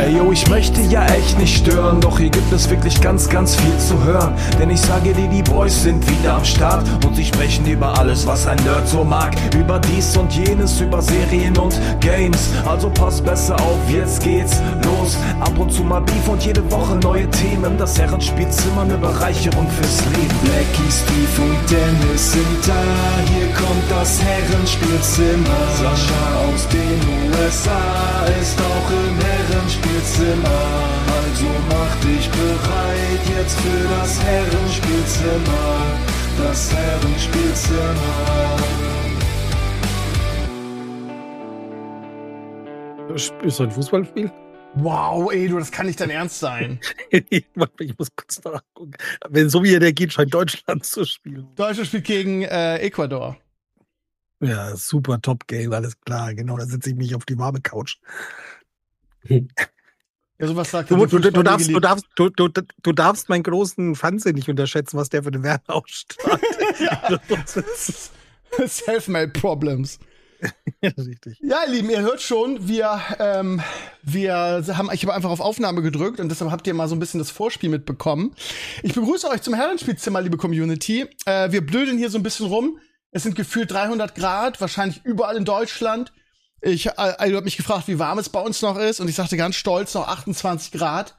Ey yo, ich möchte ja echt nicht stören, doch hier gibt es wirklich ganz, ganz viel zu hören. Denn ich sage dir, die Boys sind wieder am Start und sie sprechen über alles, was ein Nerd so mag. Über dies und jenes, über Serien und Games. Also pass besser auf, jetzt geht's los. Ab und zu mal Beef und jede Woche neue Themen. Das Herrenspielzimmer, eine Bereicherung fürs Leben. Blackie, Steve und Dennis sind da. Hier kommt das Herrenspielzimmer. Sascha aus den USA ist auch im Herrenspielzimmer. Also mach dich bereit jetzt für das Herrenspielzimmer. Das Herrenspielzimmer. Ist ein Fußballspiel? Wow, ey, das kann nicht dein Ernst sein. Ich muss kurz nachgucken. Wenn so wie er der geht, scheint Deutschland zu spielen. Deutschland spielt gegen Ecuador. Ja, super Top-Game, alles klar. Genau, da sitze ich mich auf die warme Couch. Ja, sowas sagt Du darfst meinen großen Fanse nicht unterschätzen, was der für eine Wärme ausstrahlt. Ja. Self-made Problems. Ja, richtig. Ja, ihr Lieben, ihr hört schon, ich habe einfach auf Aufnahme gedrückt und deshalb habt ihr mal so ein bisschen das Vorspiel mitbekommen. Ich begrüße euch zum Herrenspielzimmer, liebe Community. Wir blödeln hier so ein bisschen rum. Es sind gefühlt 300 Grad, wahrscheinlich überall in Deutschland. Ich habe mich gefragt, wie warm es bei uns noch ist und ich sagte ganz stolz noch 28 Grad.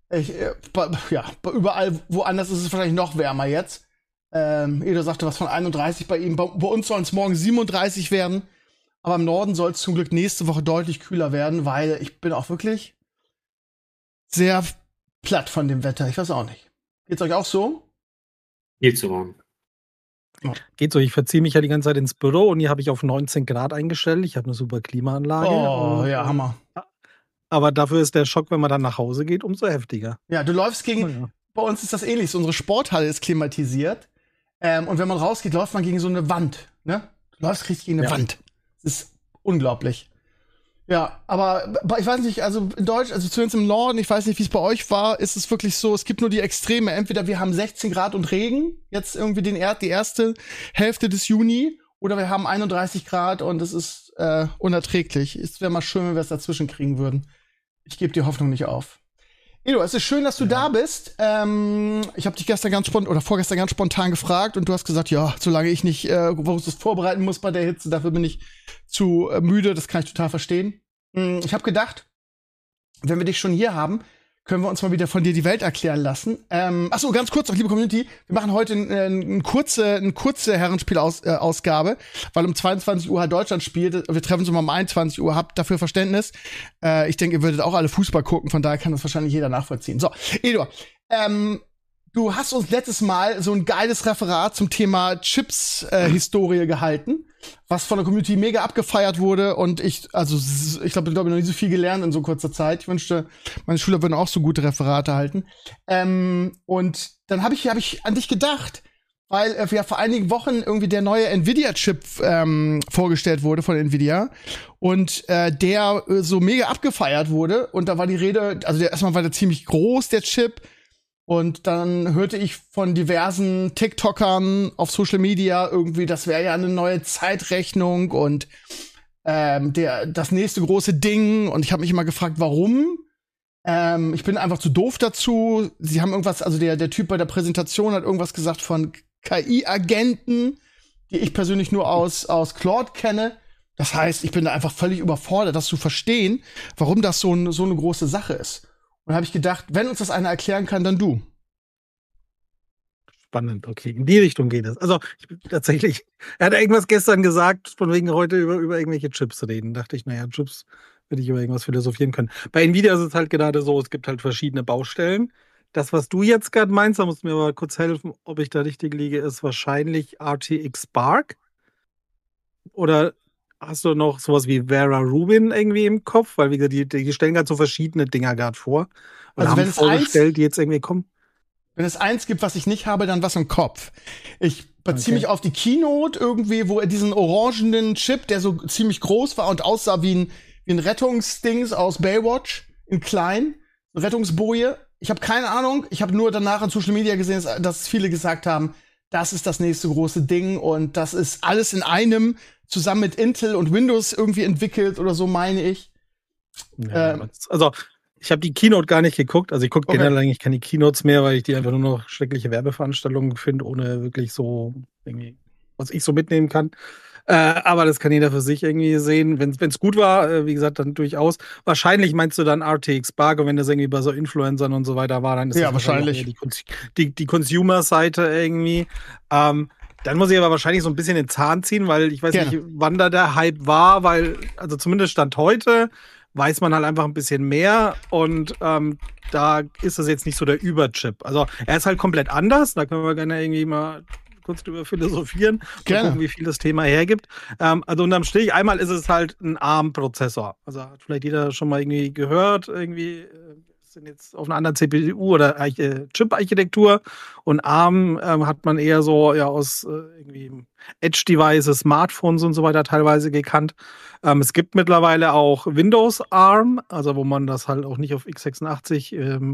Überall woanders ist es wahrscheinlich noch wärmer jetzt. Edo sagte was von 31 bei ihm. Bei uns sollen es morgen 37 werden. Aber im Norden soll es zum Glück nächste Woche deutlich kühler werden, weil ich bin auch wirklich sehr platt von dem Wetter. Ich weiß auch nicht. Geht's euch auch so? Geht so warm. Geht so, ich verziehe mich ja die ganze Zeit ins Büro und hier habe ich auf 19 Grad eingestellt. Ich habe eine super Klimaanlage. Oh, ja, Hammer. Aber dafür ist der Schock, wenn man dann nach Hause geht, umso heftiger. Ja, du läufst bei uns ist das ähnlich. Unsere Sporthalle ist klimatisiert. Und wenn man rausgeht, läuft man gegen so eine Wand. Ne? Du läufst richtig gegen eine Wand. Das ist unglaublich. Ja, aber ich weiß nicht, also in Deutsch, also zumindest im Norden, ich weiß nicht, wie es bei euch war, ist es wirklich so, es gibt nur die Extreme. Entweder wir haben 16 Grad und Regen, jetzt irgendwie die erste Hälfte des Juni, oder wir haben 31 Grad und es ist unerträglich. Es wäre mal schön, wenn wir es dazwischen kriegen würden. Ich gebe die Hoffnung nicht auf. Edo, es ist schön, dass du da bist. Ich habe dich vorgestern ganz spontan gefragt und du hast gesagt, ja, solange ich nicht großes vorbereiten muss bei der Hitze, dafür bin ich zu müde. Das kann ich total verstehen. Ich habe gedacht, wenn wir dich schon hier haben, können wir uns mal wieder von dir die Welt erklären lassen. Achso, ganz kurz noch, liebe Community, wir machen heute eine kurze Herrenspiel-Ausgabe, weil um 22 Uhr Deutschland spielt. Wir treffen uns mal um 21 Uhr, habt dafür Verständnis. Ich denke, ihr würdet auch alle Fußball gucken, von daher kann das wahrscheinlich jeder nachvollziehen. So, Edo, du hast uns letztes Mal so ein geiles Referat zum Thema Chips-Historie gehalten, was von der Community mega abgefeiert wurde und ich glaube, noch nie so viel gelernt in so kurzer Zeit. Ich wünschte, meine Schüler würden auch so gute Referate halten. Und dann habe ich an dich gedacht, weil ja vor einigen Wochen irgendwie der neue Nvidia-Chip vorgestellt wurde von Nvidia und der so mega abgefeiert wurde und da war die Rede, also erstmal war der ziemlich groß, der Chip. Und dann hörte ich von diversen TikTokern auf Social Media irgendwie, das wäre ja eine neue Zeitrechnung und das nächste große Ding. Und ich habe mich immer gefragt, warum? Ich bin einfach zu doof dazu. Sie haben irgendwas, also der Typ bei der Präsentation hat irgendwas gesagt von KI-Agenten, die ich persönlich nur aus Claude kenne. Das heißt, ich bin da einfach völlig überfordert, das zu verstehen, warum das so eine große Sache ist. Und habe ich gedacht, wenn uns das einer erklären kann, dann du. Spannend, okay. In die Richtung geht es. Also, tatsächlich, er hat irgendwas gestern gesagt, von wegen heute über irgendwelche Chips reden. Dachte ich, naja, Chips würde ich über irgendwas philosophieren können. Bei Nvidia ist es halt gerade so, es gibt halt verschiedene Baustellen. Das, was du jetzt gerade meinst, da musst du mir aber kurz helfen, ob ich da richtig liege, ist wahrscheinlich RTX Spark. Oder hast du noch sowas wie Vera Rubin irgendwie im Kopf? Weil, wie gesagt, die stellen gerade so verschiedene Dinger gerade vor. Also, wenn es vorgestellt, die jetzt irgendwie kommen. Wenn es eins gibt, was ich nicht habe, dann was im Kopf. Ich beziehe mich auf die Keynote irgendwie, wo er diesen orangenen Chip, der so ziemlich groß war und aussah wie ein Rettungsdings aus Baywatch, in klein, eine Rettungsboje. Ich habe keine Ahnung. Ich habe nur danach in Social Media gesehen, dass viele gesagt haben, das ist das nächste große Ding und das ist alles in einem zusammen mit Intel und Windows irgendwie entwickelt oder so, meine ich. Ja, also Ich habe die Keynote gar nicht geguckt. Also ich gucke Okay. generell eigentlich keine Keynotes mehr, weil ich die einfach nur noch schreckliche Werbeveranstaltungen finde, ohne wirklich so irgendwie, was ich so mitnehmen kann. Aber das kann jeder für sich irgendwie sehen. Wenn es gut war, wie gesagt, dann durchaus. Wahrscheinlich meinst du dann RTX Spark, und wenn das irgendwie bei so Influencern und so weiter war, dann ist Ja, das wahrscheinlich wahrscheinlich. eher die Consumer-Seite irgendwie. Dann muss ich aber wahrscheinlich so ein bisschen den Zahn ziehen, weil ich weiß Gerne. nicht, wann da der Hype war, weil, also zumindest Stand heute, weiß man halt einfach ein bisschen mehr, und da ist das jetzt nicht so der Überchip. Also er ist halt komplett anders, da können wir gerne irgendwie mal kurz drüber philosophieren und Gerne. gucken, wie viel das Thema hergibt. Also unterm Strich, einmal ist es halt ein ARM-Prozessor. Also hat vielleicht jeder schon mal irgendwie gehört, irgendwie sind jetzt auf einer anderen CPU oder Chip-Architektur, und ARM hat man eher so ja aus irgendwie Edge-Devices, Smartphones und so weiter teilweise gekannt. Es gibt mittlerweile auch Windows ARM, also wo man das halt auch nicht auf x86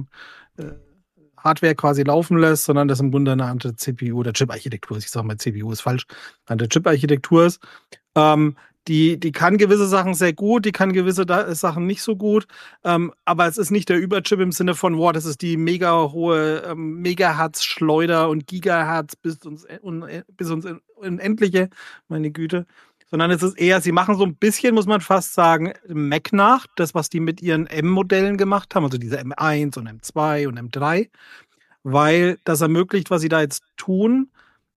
Hardware quasi laufen lässt, sondern das im Grunde eine andere CPU oder Chip-Architektur ist. Ich sage mal, CPU ist falsch, eine Chip-Architektur ist. Die kann gewisse Sachen sehr gut, die kann gewisse Sachen nicht so gut. Aber es ist nicht der Überchip im Sinne von, wow, das ist die mega hohe Megahertz-Schleuder und Gigahertz bis ins Unendliche, meine Güte. Sondern es ist eher, sie machen so ein bisschen, muss man fast sagen, Mac nach, das, was die mit ihren M-Modellen gemacht haben, also diese M1 und M2 und M3, weil das ermöglicht, was sie da jetzt tun,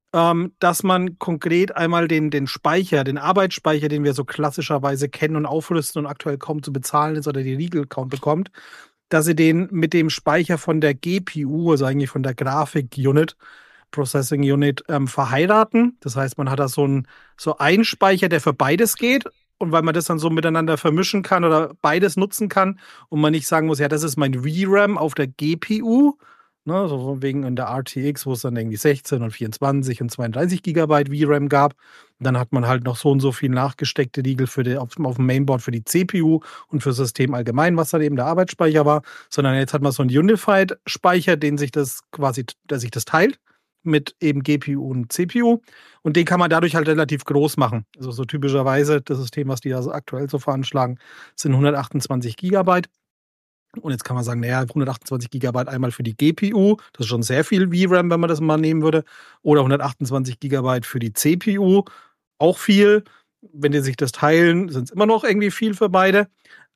dass man konkret einmal den Speicher, den Arbeitsspeicher, den wir so klassischerweise kennen und aufrüsten und aktuell kaum zu bezahlen ist oder die Riegel kaum bekommt, dass sie den mit dem Speicher von der GPU, also eigentlich von der Grafik-Unit, Processing Unit, verheiraten. Das heißt, man hat da so einen Speicher, der für beides geht. Und weil man das dann so miteinander vermischen kann oder beides nutzen kann und man nicht sagen muss, ja, das ist mein VRAM auf der GPU, ne, so von wegen in der RTX, wo es dann irgendwie 16 und 24 und 32 Gigabyte VRAM gab. Und dann hat man halt noch so und so viel nachgesteckte Riegel auf dem Mainboard für die CPU und für das System allgemein, was dann eben der Arbeitsspeicher war. Sondern jetzt hat man so einen Unified-Speicher, der sich das teilt mit eben GPU und CPU. Und den kann man dadurch halt relativ groß machen. Also so typischerweise das System, was die also aktuell so veranschlagen, sind 128 Gigabyte. Und jetzt kann man sagen, naja, 128 Gigabyte einmal für die GPU, das ist schon sehr viel VRAM, wenn man das mal nehmen würde. Oder 128 Gigabyte für die CPU, auch viel. Wenn die sich das teilen, sind es immer noch irgendwie viel für beide.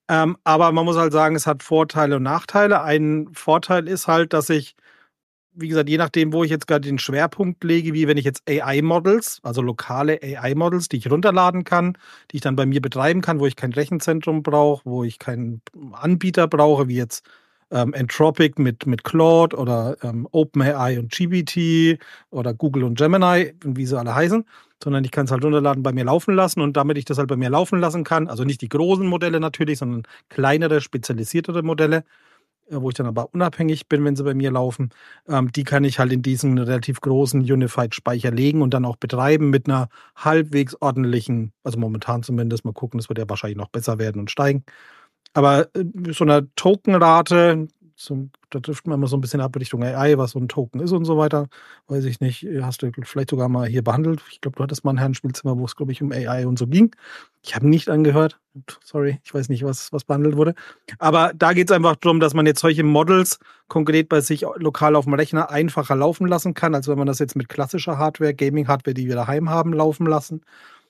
Aber man muss halt sagen, es hat Vorteile und Nachteile. Ein Vorteil ist halt, dass ich, wie gesagt, je nachdem, wo ich jetzt gerade den Schwerpunkt lege, wie wenn ich jetzt AI-Models, also lokale AI-Models, die ich runterladen kann, die ich dann bei mir betreiben kann, wo ich kein Rechenzentrum brauche, wo ich keinen Anbieter brauche, wie jetzt Anthropic mit Claude oder OpenAI und GPT oder Google und Gemini, wie sie alle heißen, sondern ich kann es halt runterladen, bei mir laufen lassen, und damit ich das halt bei mir laufen lassen kann, also nicht die großen Modelle natürlich, sondern kleinere, spezialisiertere Modelle, wo ich dann aber unabhängig bin, wenn sie bei mir laufen, die kann ich halt in diesen relativ großen Unified-Speicher legen und dann auch betreiben mit einer halbwegs ordentlichen, also momentan zumindest, mal gucken, das wird ja wahrscheinlich noch besser werden und steigen. Aber so einer Tokenrate, da trifft man immer so ein bisschen ab Richtung AI, was so ein Token ist und so weiter. Weiß ich nicht, hast du vielleicht sogar mal hier behandelt. Ich glaube, du hattest mal ein Herrenspielzimmer, wo es, glaube ich, um AI und so ging. Ich habe nicht angehört. Sorry, ich weiß nicht, was behandelt wurde. Aber da geht es einfach darum, dass man jetzt solche Models konkret bei sich lokal auf dem Rechner einfacher laufen lassen kann, als wenn man das jetzt mit klassischer Hardware, Gaming-Hardware, die wir daheim haben, laufen lassen.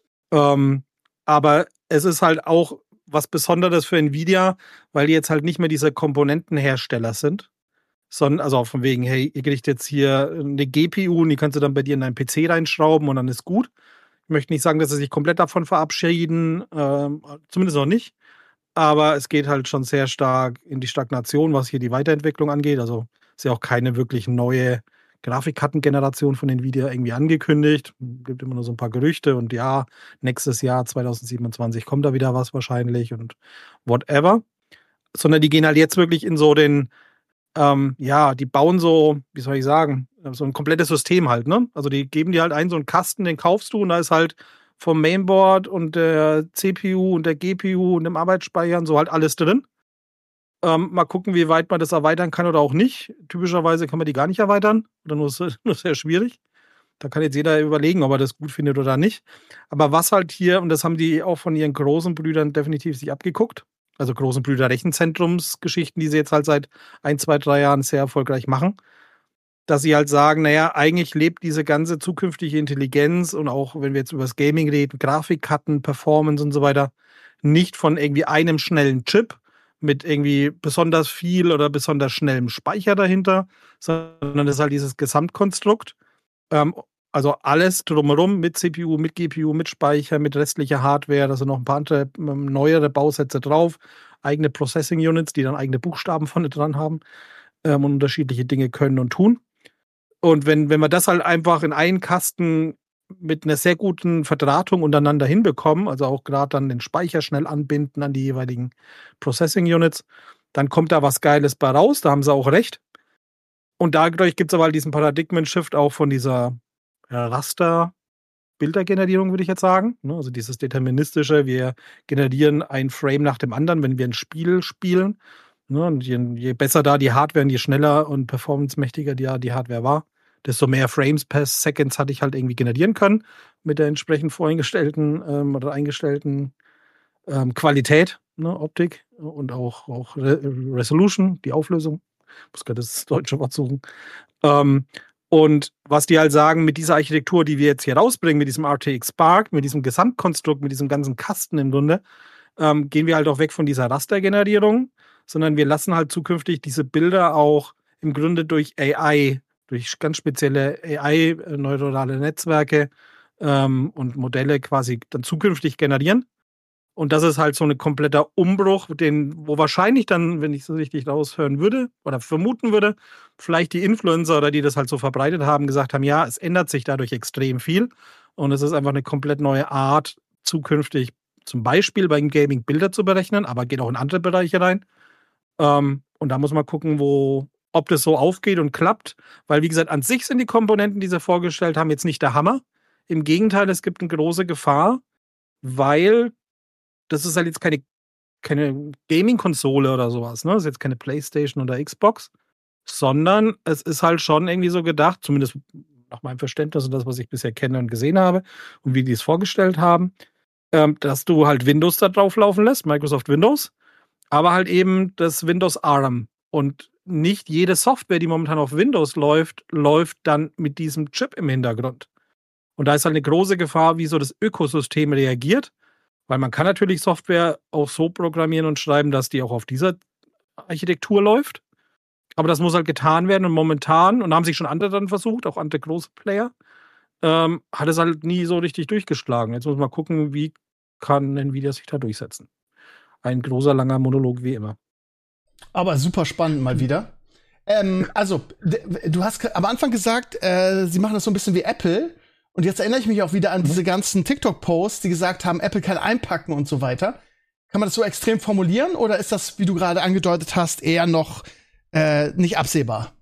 Aber es ist halt auch was Besonderes für Nvidia, weil die jetzt halt nicht mehr diese Komponentenhersteller sind, sondern also auch von wegen, hey, ihr kriegt jetzt hier eine GPU und die kannst du dann bei dir in deinen PC reinschrauben und dann ist gut. Ich möchte nicht sagen, dass sie sich komplett davon verabschieden, zumindest noch nicht. Aber es geht halt schon sehr stark in die Stagnation, was hier die Weiterentwicklung angeht. Also ist ja auch keine wirklich neue Grafikkartengeneration von Nvidia irgendwie angekündigt. Gibt immer nur so ein paar Gerüchte und ja, nächstes Jahr 2027 kommt da wieder was wahrscheinlich und whatever. Sondern die gehen halt jetzt wirklich in so den, die bauen so, wie soll ich sagen, so ein komplettes System halt, ne? Also die geben dir halt einen so einen Kasten, den kaufst du und da ist halt vom Mainboard und der CPU und der GPU und dem Arbeitsspeicher und so halt alles drin. Mal gucken, wie weit man das erweitern kann oder auch nicht. Typischerweise kann man die gar nicht erweitern oder nur sehr schwierig. Da kann jetzt jeder überlegen, ob er das gut findet oder nicht. Aber was halt hier, und das haben die auch von ihren großen Brüdern definitiv sich abgeguckt, also großen Brüder-Rechenzentrumsgeschichten, die sie jetzt halt seit 1, 2, 3 Jahren sehr erfolgreich machen, dass sie halt sagen, naja, eigentlich lebt diese ganze zukünftige Intelligenz und auch, wenn wir jetzt über das Gaming reden, Grafikkarten, Performance und so weiter, nicht von irgendwie einem schnellen Chip mit irgendwie besonders viel oder besonders schnellem Speicher dahinter, sondern das ist halt dieses Gesamtkonstrukt. Also alles drumherum mit CPU, mit GPU, mit Speicher, mit restlicher Hardware, da sind noch ein paar andere neuere Bausätze drauf, eigene Processing Units, die dann eigene Buchstaben vorne dran haben und unterschiedliche Dinge können und tun. Und wenn wir das halt einfach in einen Kasten mit einer sehr guten Verdrahtung untereinander hinbekommen, also auch gerade dann den Speicher schnell anbinden an die jeweiligen Processing Units, dann kommt da was Geiles bei raus, da haben sie auch recht. Und dadurch gibt es aber halt diesen Paradigmen-Shift auch von dieser Raster-Bildergenerierung, würde ich jetzt sagen. Also dieses deterministische, wir generieren ein Frame nach dem anderen, wenn wir ein Spiel spielen. Und je besser da die Hardware und je schneller und performancemächtiger die Hardware war, desto mehr Frames per Seconds hatte ich halt irgendwie generieren können mit der entsprechend voreingestellten oder eingestellten Qualität, Optik und auch Resolution, die Auflösung. Ich muss gerade das deutsche Wort suchen. Und was die halt sagen, mit dieser Architektur, die wir jetzt hier rausbringen, mit diesem RTX Spark, mit diesem Gesamtkonstrukt, mit diesem ganzen Kasten im Grunde, gehen wir halt auch weg von dieser Rastergenerierung, sondern wir lassen halt zukünftig diese Bilder auch im Grunde durch AI, durch ganz spezielle AI, neuronale Netzwerke und Modelle quasi dann zukünftig generieren. Und das ist halt so ein kompletter Umbruch, wo wahrscheinlich dann, wenn ich so richtig raushören würde oder vermuten würde, vielleicht die Influencer oder die das halt so verbreitet haben, gesagt haben, ja, es ändert sich dadurch extrem viel. Und es ist einfach eine komplett neue Art, zukünftig zum Beispiel beim Gaming Bilder zu berechnen, aber geht auch in andere Bereiche rein. Und da muss man gucken, ob das so aufgeht und klappt. Weil, wie gesagt, an sich sind die Komponenten, die sie vorgestellt haben, jetzt nicht der Hammer. Im Gegenteil, es gibt eine große Gefahr, weil das ist halt jetzt keine Gaming-Konsole oder sowas, ne? Das ist jetzt keine PlayStation oder Xbox, sondern es ist halt schon irgendwie so gedacht, zumindest nach meinem Verständnis und das, was ich bisher kenne und gesehen habe und wie die es vorgestellt haben, dass du halt Windows da drauf laufen lässt, Microsoft Windows, aber halt eben das Windows ARM. Und nicht jede Software, die momentan auf Windows läuft dann mit diesem Chip im Hintergrund. Und da ist halt eine große Gefahr, wie so das Ökosystem reagiert. Weil man kann natürlich Software auch so programmieren und schreiben, dass die auch auf dieser Architektur läuft. Aber das muss halt getan werden und momentan, und da haben sich schon andere dann versucht, auch andere große Player, hat es halt nie so richtig durchgeschlagen. Jetzt muss man gucken, wie kann Nvidia sich da durchsetzen. Ein großer, langer Monolog wie immer. Aber super spannend mal wieder. Also, du hast am Anfang gesagt, sie machen das so ein bisschen wie Apple. Und jetzt erinnere ich mich auch wieder an diese ganzen TikTok-Posts, die gesagt haben, Apple kann einpacken und so weiter. Kann man das so extrem formulieren oder ist das, wie du gerade angedeutet hast, eher noch nicht absehbar?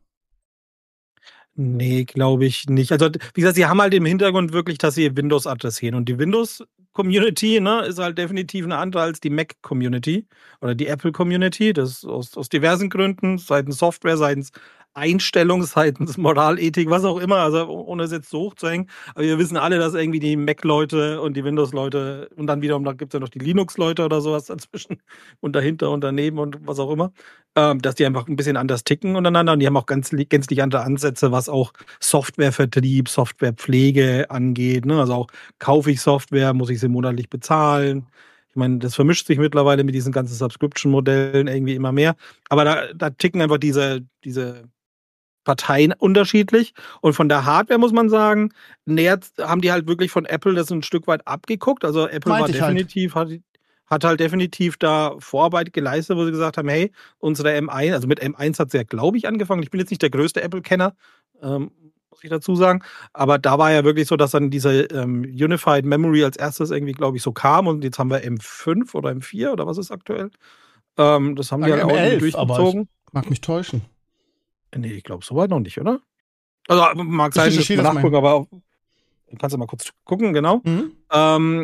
Nee, glaube ich nicht. Also, wie gesagt, sie haben halt im Hintergrund wirklich, dass sie Windows adressieren. Und die Windows-Community, ne, ist halt definitiv eine andere als die Mac-Community oder die Apple-Community. Das aus diversen Gründen, seitens Software, seitens Einstellung, seitens Moral, Ethik, was auch immer, also ohne es jetzt so hoch zu hängen. Aber wir wissen alle, dass irgendwie die Mac-Leute und die Windows-Leute und dann wiederum, da gibt es ja noch die Linux-Leute oder sowas dazwischen und dahinter und daneben und was auch immer, dass die einfach ein bisschen anders ticken untereinander und die haben auch gänzlich andere Ansätze, was auch Softwarevertrieb, Softwarepflege angeht. Ne? Also auch kaufe ich Software, muss ich sie monatlich bezahlen. Ich meine, das vermischt sich mittlerweile mit diesen ganzen Subscription-Modellen irgendwie immer mehr. Aber da ticken einfach diese Parteien unterschiedlich. Und von der Hardware muss man sagen, haben die halt wirklich von Apple das ein Stück weit abgeguckt. Also Apple war definitiv, hat halt definitiv da Vorarbeit geleistet, wo sie gesagt haben, hey, unsere M1, also mit M1 hat sie ja, glaube ich, angefangen. Ich bin jetzt nicht der größte Apple-Kenner, muss ich dazu sagen. Aber da war ja wirklich so, dass dann diese Unified Memory als erstes irgendwie, glaube ich, so kam. Und jetzt haben wir M5 oder M4 oder was ist aktuell? Das haben die halt auch M11, durchgezogen. Mag mich täuschen. Nee, ich glaube, so weit noch nicht, oder? Also mag sein, dass wir nachgucken, aber kannst du mal kurz gucken, genau. Mhm.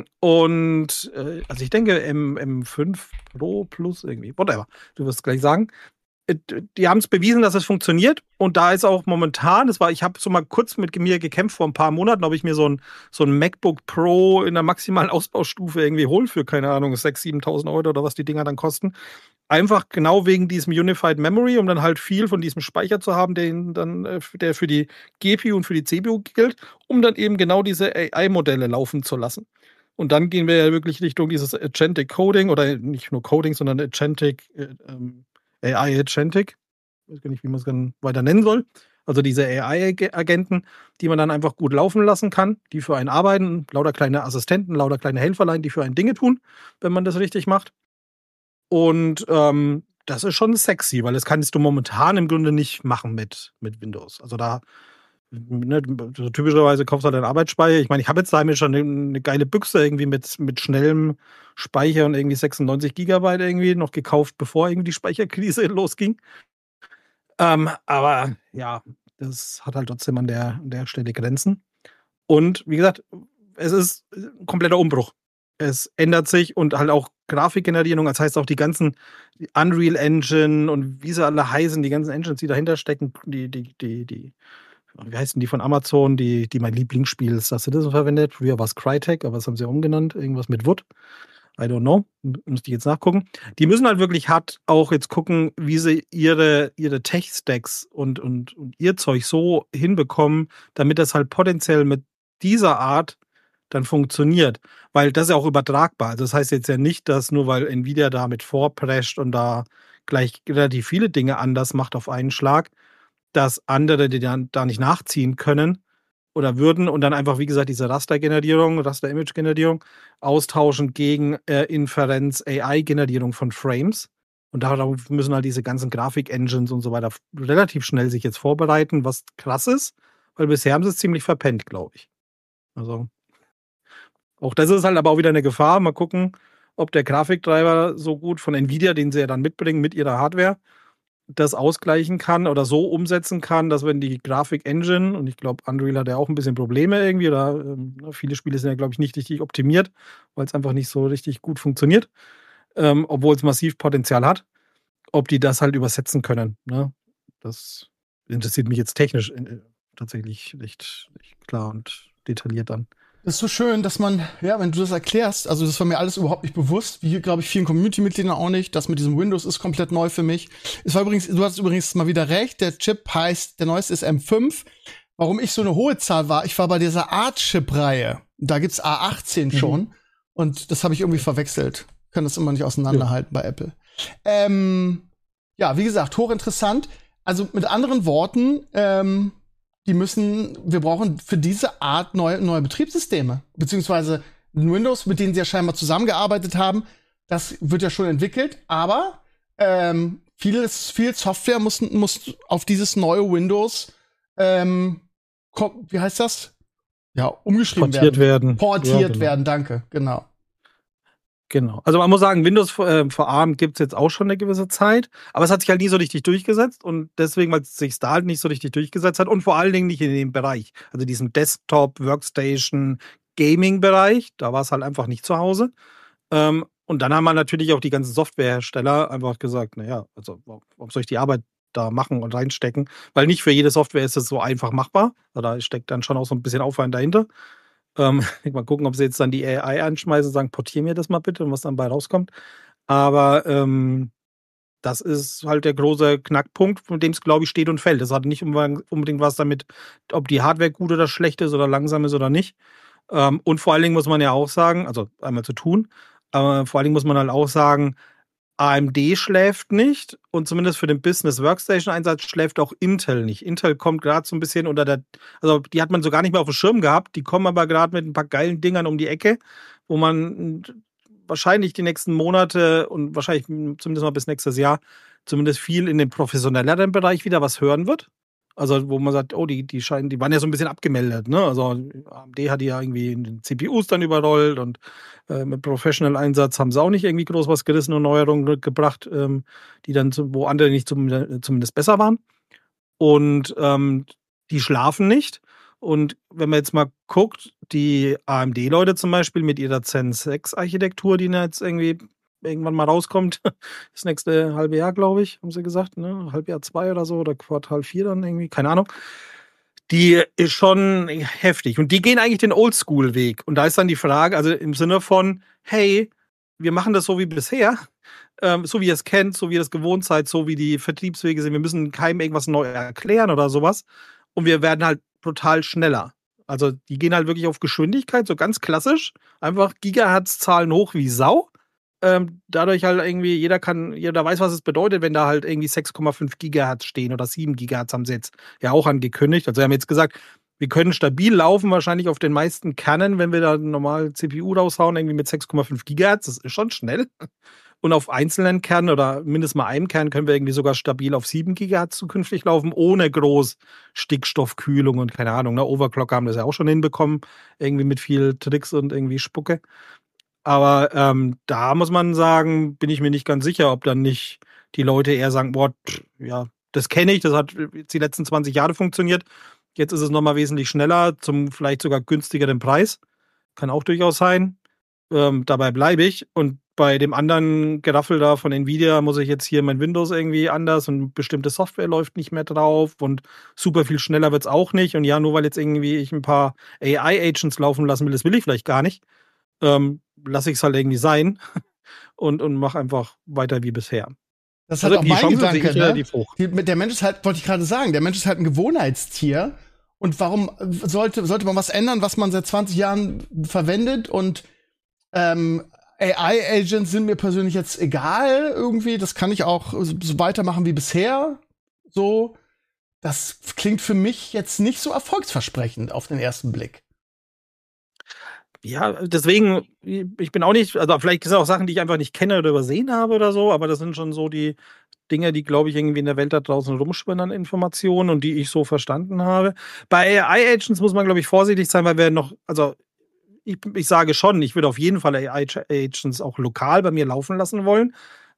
Also ich denke M5 Pro Plus irgendwie, whatever, du wirst es gleich sagen. die haben es bewiesen, dass es funktioniert. Und da ist auch momentan, ich habe so mal kurz mit mir gekämpft vor ein paar Monaten, ob ich mir so ein MacBook Pro in der maximalen Ausbaustufe irgendwie hole für, keine Ahnung, 6.000, 7.000 Euro oder was die Dinger dann kosten. Einfach genau wegen diesem Unified Memory, um dann halt viel von diesem Speicher zu haben, der für die GPU und für die CPU gilt, um dann eben genau diese AI-Modelle laufen zu lassen. Und dann gehen wir ja wirklich Richtung dieses Agentic Coding oder nicht nur Coding, sondern Agentic, AI Agentic. Ich weiß gar nicht, wie man es dann weiter nennen soll. Also diese AI-Agenten, die man dann einfach gut laufen lassen kann, die für einen arbeiten, lauter kleine Assistenten, lauter kleine Helferlein, die für einen Dinge tun, wenn man das richtig macht. Und das ist schon sexy, weil das kannst du momentan im Grunde nicht machen mit Windows. Also da, ne, so typischerweise kaufst du halt deinen Arbeitsspeicher. Ich meine, ich habe jetzt da mir schon eine geile Büchse irgendwie mit schnellem Speicher und irgendwie 96 Gigabyte irgendwie noch gekauft, bevor irgendwie die Speicherkrise losging. Aber ja, das hat halt trotzdem an der Stelle Grenzen. Und wie gesagt, es ist ein kompletter Umbruch. Es ändert sich und halt auch Grafikgenerierung, das heißt auch die ganzen Unreal Engine und wie sie alle heißen, die ganzen Engines, die dahinter stecken, wie heißen die von Amazon, die mein Lieblingsspiel ist, hast du das verwendet? Früher war es Crytek, aber was haben sie umgenannt? Irgendwas mit Wood? I don't know. Müsste ich jetzt nachgucken. Die müssen halt wirklich hart auch jetzt gucken, wie sie ihre Tech-Stacks und ihr Zeug so hinbekommen, damit das halt potenziell mit dieser Art dann funktioniert. Weil das ist ja auch übertragbar. Also das heißt jetzt ja nicht, dass nur weil Nvidia damit vorprescht und da gleich relativ viele Dinge anders macht auf einen Schlag, dass andere, die dann da nicht nachziehen können oder würden und dann einfach, wie gesagt, diese Raster-Generierung, Raster-Image-Generierung austauschen gegen Inferenz-AI-Generierung von Frames. Und darauf müssen halt diese ganzen Grafik-Engines und so weiter relativ schnell sich jetzt vorbereiten, was krass ist, weil bisher haben sie es ziemlich verpennt, glaube ich. Also auch das ist halt aber auch wieder eine Gefahr. Mal gucken, ob der Grafiktreiber so gut von Nvidia, den sie ja dann mitbringen mit ihrer Hardware, das ausgleichen kann oder so umsetzen kann, dass wenn die Grafik-Engine, und ich glaube, Unreal hat ja auch ein bisschen Probleme irgendwie, oder viele Spiele sind ja, glaube ich, nicht richtig optimiert, weil es einfach nicht so richtig gut funktioniert, obwohl es massiv Potenzial hat, ob die das halt übersetzen können. Ne? Das interessiert mich jetzt technisch tatsächlich nicht klar und detailliert dann. Das ist so schön, dass man, ja, wenn du das erklärst, also das war mir alles überhaupt nicht bewusst, wie, glaube ich, vielen Community-Mitgliedern auch nicht, das mit diesem Windows ist komplett neu für mich. Du hast übrigens mal wieder recht, der Chip heißt, der neueste ist M5. Warum ich so eine hohe Zahl war, ich war bei dieser A-Chip-Reihe. Da gibt's A18 schon. Und das habe ich irgendwie verwechselt. Können das immer nicht auseinanderhalten bei Apple. Ja, wie gesagt, hochinteressant. Also mit anderen Worten, wir brauchen für diese Art neue Betriebssysteme. Beziehungsweise Windows, mit denen sie ja scheinbar zusammengearbeitet haben, das wird ja schon entwickelt, aber viel Software muss auf dieses neue Windows, wie heißt das? Ja, umgeschrieben Portiert werden, danke, genau. Genau. Also man muss sagen, Windows vor ARM gibt es jetzt auch schon eine gewisse Zeit, aber es hat sich halt nie so richtig durchgesetzt und deswegen, weil es sich da halt nicht so richtig durchgesetzt hat und vor allen Dingen nicht in dem Bereich, also diesem Desktop, Workstation, Gaming-Bereich, da war es halt einfach nicht zu Hause. Und dann haben wir natürlich auch die ganzen Softwarehersteller einfach gesagt, naja, also warum soll ich die Arbeit da machen und reinstecken? Weil nicht für jede Software ist es so einfach machbar, da steckt dann schon auch so ein bisschen Aufwand dahinter. Mal gucken, ob sie jetzt dann die AI anschmeißen und sagen, portier mir das mal bitte und was dann bei rauskommt. Aber das ist halt der große Knackpunkt, von dem es, glaube ich, steht und fällt. Das hat nicht unbedingt was damit, ob die Hardware gut oder schlecht ist oder langsam ist oder nicht. Und vor allen Dingen muss man ja auch sagen, also einmal zu tun, aber vor allen Dingen muss man halt auch sagen, AMD schläft nicht und zumindest für den Business Workstation Einsatz schläft auch Intel nicht. Intel kommt gerade so ein bisschen also die hat man so gar nicht mehr auf dem Schirm gehabt, die kommen aber gerade mit ein paar geilen Dingern um die Ecke, wo man wahrscheinlich die nächsten Monate und wahrscheinlich zumindest mal bis nächstes Jahr zumindest viel in dem professionelleren Bereich wieder was hören wird. Also wo man sagt, oh, die waren ja so ein bisschen abgemeldet, ne? Also AMD hat die ja irgendwie in den CPUs dann überrollt und mit Professional-Einsatz haben sie auch nicht irgendwie groß was gerissen und Neuerungen gebracht, die dann, wo andere nicht zumindest besser waren. Und die schlafen nicht. Und wenn man jetzt mal guckt, die AMD-Leute zum Beispiel mit ihrer Zen 6-Architektur, die jetzt irgendwie irgendwann mal rauskommt. Das nächste halbe Jahr, glaube ich, haben sie gesagt, ne? Halbjahr 2 oder so, oder Quartal 4 dann irgendwie, keine Ahnung. Die ist schon heftig. Und die gehen eigentlich den Oldschool-Weg. Und da ist dann die Frage, also im Sinne von, hey, wir machen das so wie bisher, so wie ihr es kennt, so wie ihr es gewohnt seid, so wie die Vertriebswege sind. Wir müssen keinem irgendwas neu erklären oder sowas. Und wir werden halt total schneller. Also die gehen halt wirklich auf Geschwindigkeit, so ganz klassisch. Einfach Gigahertz-Zahlen hoch wie Sau. Dadurch halt irgendwie, jeder weiß, was es bedeutet, wenn da halt irgendwie 6,5 Gigahertz stehen oder 7 Gigahertz haben sie jetzt ja auch angekündigt. Also wir haben jetzt gesagt, wir können stabil laufen, wahrscheinlich auf den meisten Kernen, wenn wir da normal CPU raushauen, irgendwie mit 6,5 Gigahertz. Das ist schon schnell. Und auf einzelnen Kernen oder mindestens mal einem Kern können wir irgendwie sogar stabil auf 7 Gigahertz zukünftig laufen, ohne groß Stickstoffkühlung und keine Ahnung. Ne? Overclock haben das ja auch schon hinbekommen, irgendwie mit viel Tricks und irgendwie Spucke. Aber da muss man sagen, bin ich mir nicht ganz sicher, ob dann nicht die Leute eher sagen, boah, ja, das kenne ich, das hat jetzt die letzten 20 Jahre funktioniert. Jetzt ist es nochmal wesentlich schneller, zum vielleicht sogar günstigeren Preis. Kann auch durchaus sein. Dabei bleibe ich. Und bei dem anderen Geraffel da von Nvidia muss ich jetzt hier mein Windows irgendwie anders und bestimmte Software läuft nicht mehr drauf und super viel schneller wird es auch nicht. Und ja, nur weil jetzt irgendwie ich ein paar AI-Agents laufen lassen will, das will ich vielleicht gar nicht. Lasse ich es halt irgendwie sein und mache einfach weiter wie bisher. Das ist halt auch mein Gedanke, ne? Der Mensch ist halt, wollte ich gerade sagen, der Mensch ist halt ein Gewohnheitstier. Und warum sollte man was ändern, was man seit 20 Jahren verwendet? Und AI-Agents sind mir persönlich jetzt egal irgendwie. Das kann ich auch so weitermachen wie bisher. So, das klingt für mich jetzt nicht so erfolgsversprechend auf den ersten Blick. Ja, deswegen, ich bin auch nicht, also vielleicht sind auch Sachen, die ich einfach nicht kenne oder übersehen habe oder so, aber das sind schon so die Dinge, die, glaube ich, irgendwie in der Welt da draußen rumschwirren an Informationen und die ich so verstanden habe. Bei AI-Agents muss man, glaube ich, vorsichtig sein, weil wir noch, also ich sage schon, ich würde auf jeden Fall AI-Agents auch lokal bei mir laufen lassen wollen.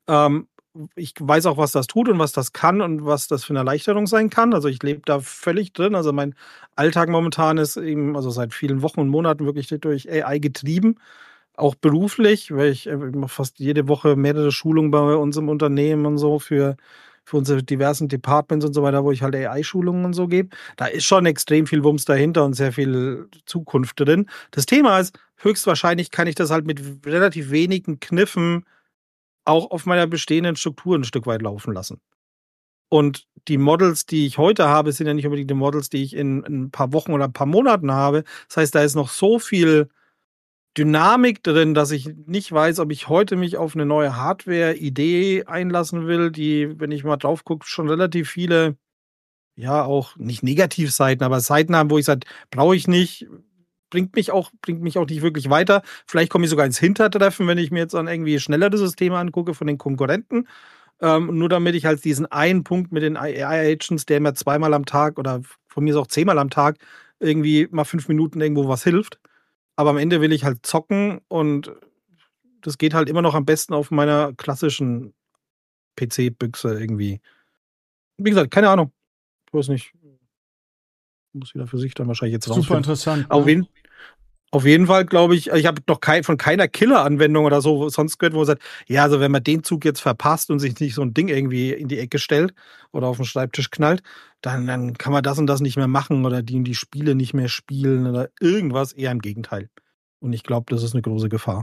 Ich weiß auch, was das tut und was das kann und was das für eine Erleichterung sein kann. Also ich lebe da völlig drin. Also mein Alltag momentan ist eben, also seit vielen Wochen und Monaten wirklich durch AI getrieben. Auch beruflich, weil ich mache fast jede Woche mehrere Schulungen bei uns im Unternehmen und so für unsere diversen Departments und so weiter, wo ich halt AI-Schulungen und so gebe. Da ist schon extrem viel Wumms dahinter und sehr viel Zukunft drin. Das Thema ist, höchstwahrscheinlich kann ich das halt mit relativ wenigen Kniffen auch auf meiner bestehenden Struktur ein Stück weit laufen lassen. Und die Models, die ich heute habe, sind ja nicht unbedingt die Models, die ich in ein paar Wochen oder ein paar Monaten habe. Das heißt, da ist noch so viel Dynamik drin, dass ich nicht weiß, ob ich heute mich auf eine neue Hardware-Idee einlassen will, die, wenn ich mal drauf gucke, schon relativ viele, ja, auch nicht Negativseiten, aber Seiten haben, wo ich sage, brauche ich nicht, bringt mich auch nicht wirklich weiter. Vielleicht komme ich sogar ins Hintertreffen, wenn ich mir jetzt dann irgendwie schnellere Systeme angucke von den Konkurrenten. Nur damit ich halt diesen einen Punkt mit den AI-Agents, der mir zweimal am Tag oder von mir ist auch 10-mal am Tag irgendwie mal 5 Minuten irgendwo was hilft. Aber am Ende will ich halt zocken und das geht halt immer noch am besten auf meiner klassischen PC-Büchse irgendwie. Wie gesagt, keine Ahnung. Ich weiß nicht. Muss jeder für sich dann wahrscheinlich jetzt rausfinden. Super interessant. Auf jeden Fall glaube ich habe noch von keiner Killer-Anwendung oder so sonst gehört, wo man sagt, ja, also wenn man den Zug jetzt verpasst und sich nicht so ein Ding irgendwie in die Ecke stellt oder auf den Schreibtisch knallt, dann kann man das und das nicht mehr machen oder die Spiele nicht mehr spielen oder irgendwas, eher im Gegenteil. Und ich glaube, das ist eine große Gefahr.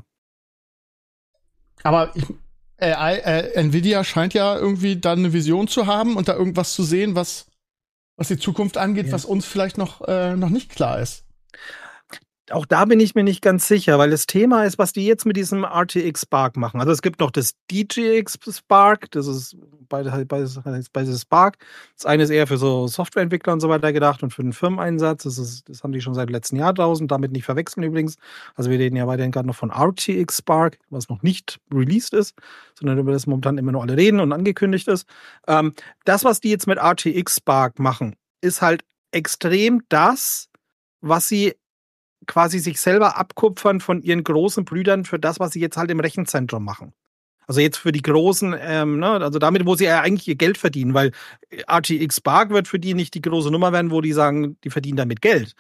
Aber Nvidia scheint ja irgendwie dann eine Vision zu haben und da irgendwas zu sehen, was die Zukunft angeht, was uns vielleicht noch nicht klar ist. Auch da bin ich mir nicht ganz sicher, weil das Thema ist, was die jetzt mit diesem RTX Spark machen. Also es gibt noch das DGX Spark, das ist beides Spark. Das eine ist eher für so Softwareentwickler und so weiter gedacht und für den Firmeneinsatz. Das haben die schon seit letztem Jahr draußen, damit nicht verwechseln übrigens. Also wir reden ja weiterhin gerade noch von RTX Spark, was noch nicht released ist, sondern über das momentan immer nur alle reden und angekündigt ist. Das, was die jetzt mit RTX Spark machen, ist halt extrem das, was sie quasi sich selber abkupfern von ihren großen Brüdern für das, was sie jetzt halt im Rechenzentrum machen. Also jetzt für die großen, also damit, wo sie ja eigentlich ihr Geld verdienen, weil RTX Spark wird für die nicht die große Nummer werden, wo die sagen, die verdienen damit Geld.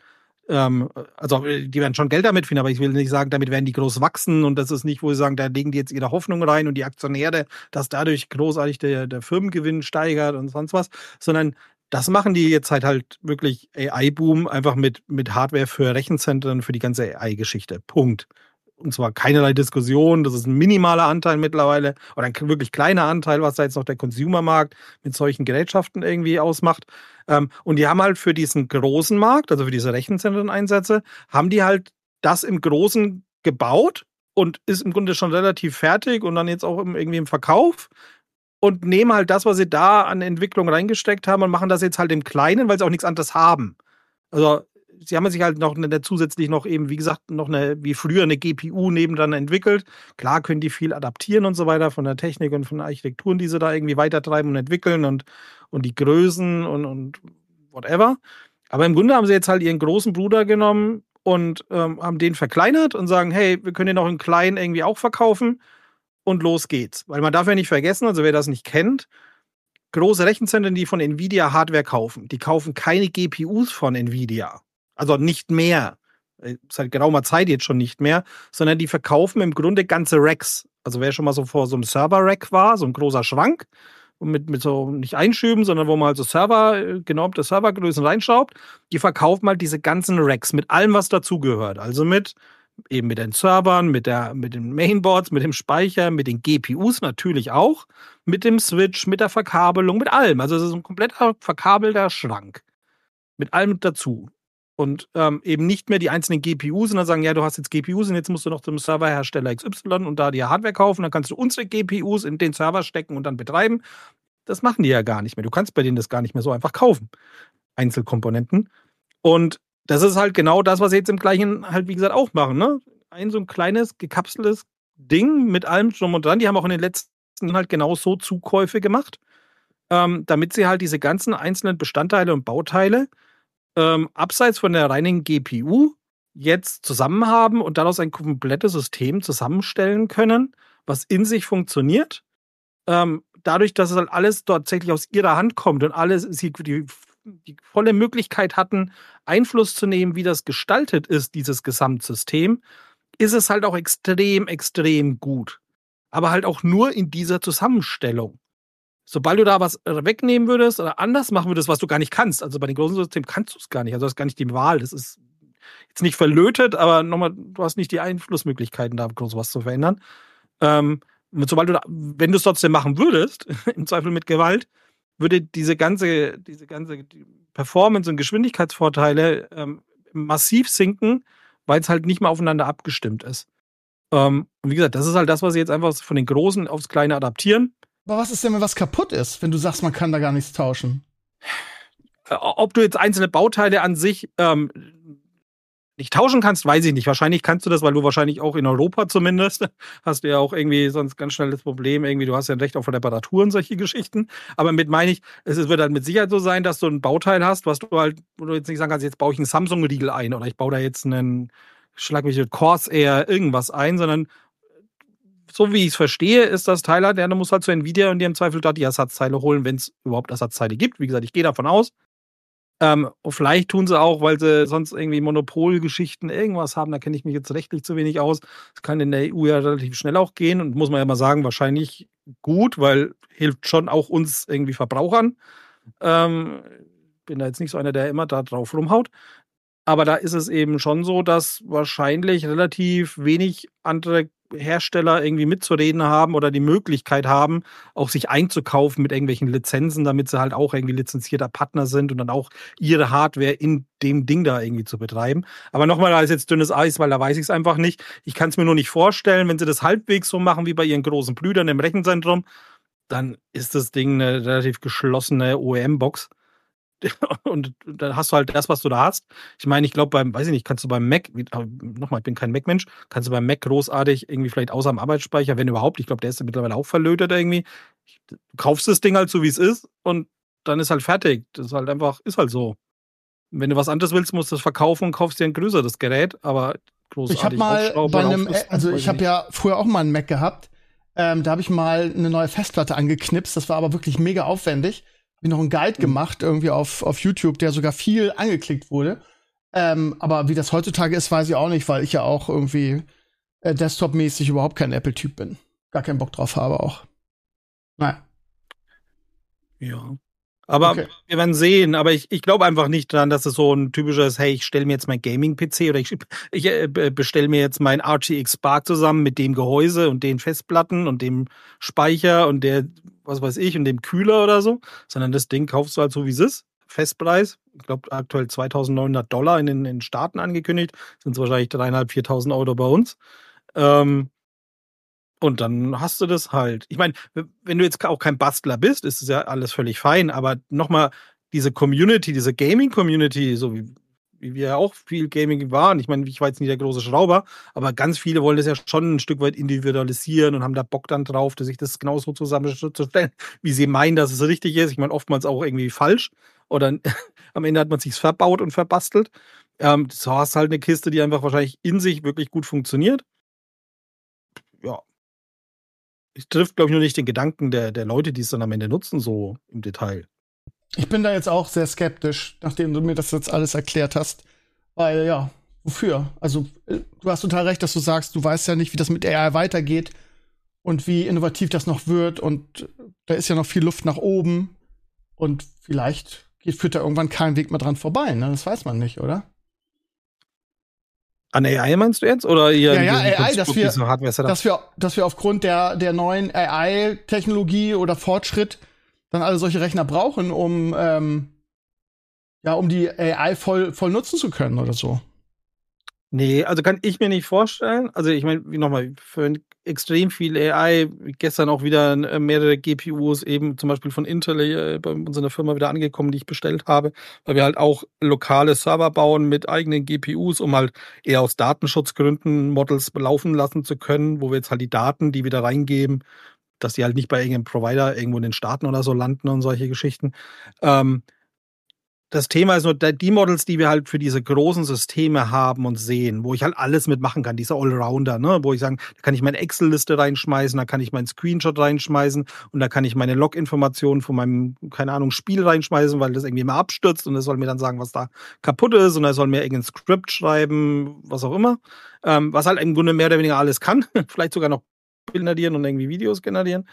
Also die werden schon Geld damit finden, aber ich will nicht sagen, damit werden die groß wachsen und das ist nicht, wo sie sagen, da legen die jetzt ihre Hoffnung rein und die Aktionäre, dass dadurch großartig der Firmengewinn steigert und sonst was, sondern das machen die jetzt halt wirklich AI-Boom einfach mit Hardware für Rechenzentren, für die ganze AI-Geschichte. Punkt. Und zwar keinerlei Diskussion, das ist ein minimaler Anteil mittlerweile oder ein wirklich kleiner Anteil, was da jetzt noch der Consumermarkt mit solchen Gerätschaften irgendwie ausmacht. Und die haben halt für diesen großen Markt, also für diese Rechenzentren-Einsätze, haben die halt das im Großen gebaut und ist im Grunde schon relativ fertig und dann jetzt auch irgendwie im Verkauf und nehmen halt das, was sie da an Entwicklung reingesteckt haben und machen das jetzt halt im Kleinen, weil sie auch nichts anderes haben. Also sie haben sich halt noch zusätzlich noch eben, wie gesagt, noch wie früher eine GPU nebendran entwickelt. Klar können die viel adaptieren und so weiter von der Technik und von der Architekturen, die sie da irgendwie weitertreiben und entwickeln und die Größen und whatever. Aber im Grunde haben sie jetzt halt ihren großen Bruder genommen und haben den verkleinert und sagen, hey, wir können den auch in klein irgendwie auch verkaufen und los geht's. Weil man darf ja nicht vergessen, also wer das nicht kennt, große Rechenzentren, die von Nvidia Hardware kaufen, die kaufen keine GPUs von Nvidia. Also nicht mehr, seit geraumer Zeit jetzt schon nicht mehr, sondern die verkaufen im Grunde ganze Racks. Also wer schon mal so vor so einem Server-Rack war, so ein großer Schrank, mit so nicht Einschüben, sondern wo man halt so genormte Servergrößen reinschraubt, die verkaufen halt diese ganzen Racks mit allem, was dazugehört. Also mit den Servern, mit den Mainboards, mit dem Speicher, mit den GPUs natürlich auch, mit dem Switch, mit der Verkabelung, mit allem. Also es ist ein kompletter verkabelter Schrank. Mit allem dazu. Und eben nicht mehr die einzelnen GPUs und dann sagen, ja, du hast jetzt GPUs und jetzt musst du noch zum Serverhersteller XY und da dir Hardware kaufen, dann kannst du unsere GPUs in den Server stecken und dann betreiben. Das machen die ja gar nicht mehr. Du kannst bei denen das gar nicht mehr so einfach kaufen. Einzelkomponenten. Und das ist halt genau das, was sie jetzt im Gleichen halt, wie gesagt, auch machen. Ne? So ein kleines, gekapseltes Ding mit allem drum und dran. Die haben auch in den letzten halt genau so Zukäufe gemacht, damit sie halt diese ganzen einzelnen Bestandteile und Bauteile abseits von der reinen GPU jetzt zusammen haben und daraus ein komplettes System zusammenstellen können, was in sich funktioniert. Dadurch, dass es halt alles tatsächlich aus ihrer Hand kommt und sie die volle Möglichkeit hatten, Einfluss zu nehmen, wie das gestaltet ist, dieses Gesamtsystem, ist es halt auch extrem, extrem gut. Aber halt auch nur in dieser Zusammenstellung. Sobald du da was wegnehmen würdest oder anders machen würdest, was du gar nicht kannst, also bei den großen Systemen kannst du es gar nicht, also du hast gar nicht die Wahl, das ist jetzt nicht verlötet, aber nochmal, du hast nicht die Einflussmöglichkeiten, da groß was zu verändern. Sobald wenn du es trotzdem machen würdest, im Zweifel mit Gewalt, würde diese ganze Performance und Geschwindigkeitsvorteile massiv sinken, weil es halt nicht mehr aufeinander abgestimmt ist. Und wie gesagt, das ist halt das, was sie jetzt einfach von den Großen aufs Kleine adaptieren. Aber was ist denn, wenn was kaputt ist, wenn du sagst, man kann da gar nichts tauschen? Ob du jetzt einzelne Bauteile an sich nicht tauschen kannst, weiß ich nicht. Wahrscheinlich kannst du das, weil du wahrscheinlich auch in Europa zumindest hast du ja auch irgendwie sonst ganz schnell das Problem, irgendwie du hast ja ein Recht auf Reparatur und solche Geschichten. Aber mit meine ich, es wird halt mit Sicherheit so sein, dass du ein Bauteil hast, wo du jetzt nicht sagen kannst, jetzt baue ich einen Samsung-Riegel ein oder ich baue da jetzt einen Corsair irgendwas ein, sondern so wie ich es verstehe, ist das Teil halt, der muss halt zu Nvidia und die im Zweifel dort die Ersatzteile holen, wenn es überhaupt Ersatzteile gibt. Wie gesagt, ich gehe davon aus. Und vielleicht tun sie auch, weil sie sonst irgendwie Monopolgeschichten irgendwas haben, da kenne ich mich jetzt rechtlich zu wenig aus. Das kann in der EU ja relativ schnell auch gehen und muss man ja mal sagen, wahrscheinlich gut, weil hilft schon auch uns irgendwie Verbrauchern. Bin da jetzt nicht so einer, der immer da drauf rumhaut. Aber da ist es eben schon so, dass wahrscheinlich relativ wenig andere Hersteller irgendwie mitzureden haben oder die Möglichkeit haben, auch sich einzukaufen mit irgendwelchen Lizenzen, damit sie halt auch irgendwie lizenzierter Partner sind und dann auch ihre Hardware in dem Ding da irgendwie zu betreiben. Aber nochmal, da ist jetzt dünnes Eis, weil da weiß ich es einfach nicht. Ich kann es mir nur nicht vorstellen, wenn sie das halbwegs so machen wie bei ihren großen Brüdern im Rechenzentrum, dann ist das Ding eine relativ geschlossene OEM-Box. Und dann hast du halt das, was du da hast. Ich meine, ich glaube, weiß ich nicht, kannst du beim Mac, nochmal, ich bin kein Mac-Mensch, kannst du beim Mac großartig irgendwie vielleicht außer am Arbeitsspeicher, wenn überhaupt, ich glaube, der ist ja mittlerweile auch verlötet irgendwie. Du kaufst das Ding halt so, wie es ist und dann ist halt fertig. Das ist halt einfach, ist halt so. Wenn du was anderes willst, musst du das verkaufen und kaufst dir ein größeres Gerät, aber großartig. Ich habe mal bei einem, ich habe ja früher auch mal einen Mac gehabt, da habe ich mal eine neue Festplatte angeknipst, das war aber wirklich mega aufwendig. Habe ich noch einen Guide gemacht, irgendwie auf YouTube, der sogar viel angeklickt wurde. Aber wie das heutzutage ist, weiß ich auch nicht, weil ich ja auch irgendwie desktop-mäßig überhaupt kein Apple-Typ bin. Gar keinen Bock drauf habe auch. Naja. Ja. Aber wir werden sehen. Aber ich glaube einfach nicht dran, dass es so ein typisches, hey, ich stelle mir jetzt mein Gaming-PC oder ich bestelle mir jetzt mein RTX Spark zusammen mit dem Gehäuse und den Festplatten und dem Speicher und der, was weiß ich, und dem Kühler oder so. Sondern das Ding kaufst du halt so, wie es ist. Festpreis. Ich glaube, aktuell $2.900 in den Staaten angekündigt. Sind es wahrscheinlich 3.500, 4.000 Euro bei uns. Und dann hast du das halt. Ich meine, wenn du jetzt auch kein Bastler bist, ist es ja alles völlig fein. Aber nochmal, diese Community, diese Gaming-Community, so wie wir ja auch viel Gaming waren. Ich meine, ich war jetzt nie der große Schrauber, aber ganz viele wollen das ja schon ein Stück weit individualisieren und haben da Bock dann drauf, sich das genauso zusammenzustellen, wie sie meinen, dass es richtig ist. Ich meine, oftmals auch irgendwie falsch. Oder am Ende hat man sich's verbaut und verbastelt. So hast du halt eine Kiste, die einfach wahrscheinlich in sich wirklich gut funktioniert. Ja. Es trifft, glaube ich, nur nicht den Gedanken der Leute, die es dann am Ende nutzen, so im Detail. Ich bin da jetzt auch sehr skeptisch, nachdem du mir das jetzt alles erklärt hast. Weil, ja, wofür? Also, du hast total recht, dass du sagst, du weißt ja nicht, wie das mit AI weitergeht und wie innovativ das noch wird. Und da ist ja noch viel Luft nach oben. Und vielleicht führt da irgendwann kein Weg mehr dran vorbei. Ne? Das weiß man nicht, oder? An AI meinst du jetzt? Oder ja, AI, dass wir aufgrund der neuen AI-Technologie oder Fortschritt dann alle solche Rechner brauchen, um die AI voll nutzen zu können oder so. Nee, also kann ich mir nicht vorstellen. Also ich meine, wie nochmal, für extrem viel AI, gestern auch wieder mehrere GPUs eben zum Beispiel von Intel bei uns in der Firma wieder angekommen, die ich bestellt habe, weil wir halt auch lokale Server bauen mit eigenen GPUs, um halt eher aus Datenschutzgründen Models laufen lassen zu können, wo wir jetzt halt die Daten, die wir da reingeben, dass die halt nicht bei irgendeinem Provider irgendwo in den Staaten oder so landen und solche Geschichten. Das Thema ist nur, die Models, die wir halt für diese großen Systeme haben und sehen, wo ich halt alles mitmachen kann, diese Allrounder, ne, wo ich sagen, da kann ich meine Excel-Liste reinschmeißen, da kann ich meinen Screenshot reinschmeißen und da kann ich meine Log-Informationen von meinem, keine Ahnung, Spiel reinschmeißen, weil das irgendwie mal abstürzt und es soll mir dann sagen, was da kaputt ist und er soll mir irgendein Skript schreiben, was auch immer, was halt im Grunde mehr oder weniger alles kann, vielleicht sogar noch Bilder generieren und irgendwie Videos generieren.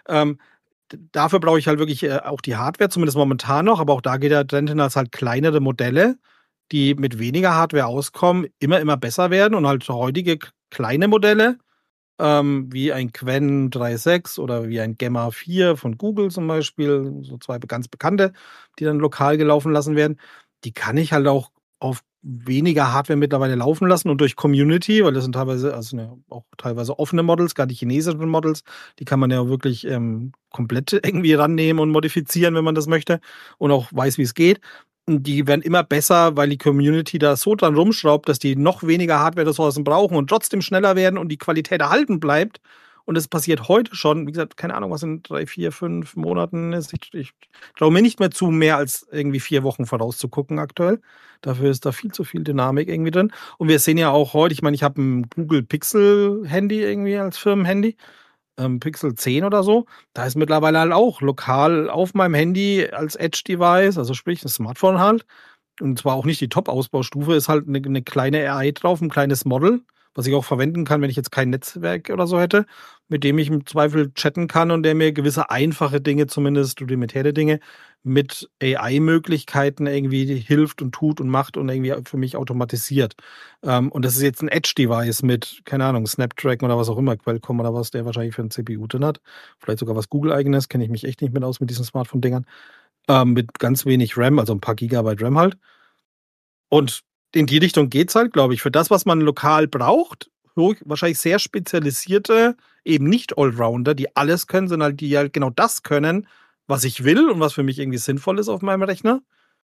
Dafür brauche ich halt wirklich auch die Hardware, zumindest momentan noch, aber auch da geht der Trend hin, dass halt kleinere Modelle, die mit weniger Hardware auskommen, immer besser werden und halt heutige kleine Modelle, wie ein Qwen 3.6 oder wie ein Gemma 4 von Google zum Beispiel, so zwei ganz bekannte, die dann lokal gelaufen lassen werden, die kann ich halt auch auf weniger Hardware mittlerweile laufen lassen und durch Community, weil das sind teilweise, auch teilweise offene Models, gerade die chinesischen Models, die kann man ja wirklich komplett irgendwie rannehmen und modifizieren, wenn man das möchte und auch weiß, wie es geht. Und die werden immer besser, weil die Community da so dran rumschraubt, dass die noch weniger Hardware-Ressourcen brauchen und trotzdem schneller werden und die Qualität erhalten bleibt. Und das passiert heute schon. Wie gesagt, keine Ahnung, was in 3, 4, 5 Monaten ist. Ich traue mir nicht mehr zu, mehr als irgendwie 4 Wochen vorauszugucken aktuell. Dafür ist da viel zu viel Dynamik irgendwie drin. Und wir sehen ja auch heute, ich meine, ich habe ein Google Pixel Handy irgendwie als Firmenhandy. Pixel 10 oder so. Da ist mittlerweile halt auch lokal auf meinem Handy als Edge-Device, also sprich ein Smartphone halt. Und zwar auch nicht die Top-Ausbaustufe, ist halt eine kleine AI drauf, ein kleines Model, was ich auch verwenden kann, wenn ich jetzt kein Netzwerk oder so hätte, mit dem ich im Zweifel chatten kann und der mir gewisse einfache Dinge, zumindest rudimentäre Dinge, mit AI-Möglichkeiten irgendwie hilft und tut und macht und irgendwie für mich automatisiert. Und das ist jetzt ein Edge-Device mit, keine Ahnung, Snapdragon oder was auch immer, Qualcomm oder was, der wahrscheinlich für ein CPU drin hat. Vielleicht sogar was Google-eigenes, kenne ich mich echt nicht mit aus mit diesen Smartphone-Dingern. Mit ganz wenig RAM, also ein paar Gigabyte RAM halt. Und in die Richtung geht's halt, glaube ich. Für das, was man lokal braucht, wahrscheinlich sehr spezialisierte, eben nicht Allrounder, die alles können, sondern halt, die halt genau das können, was ich will und was für mich irgendwie sinnvoll ist auf meinem Rechner.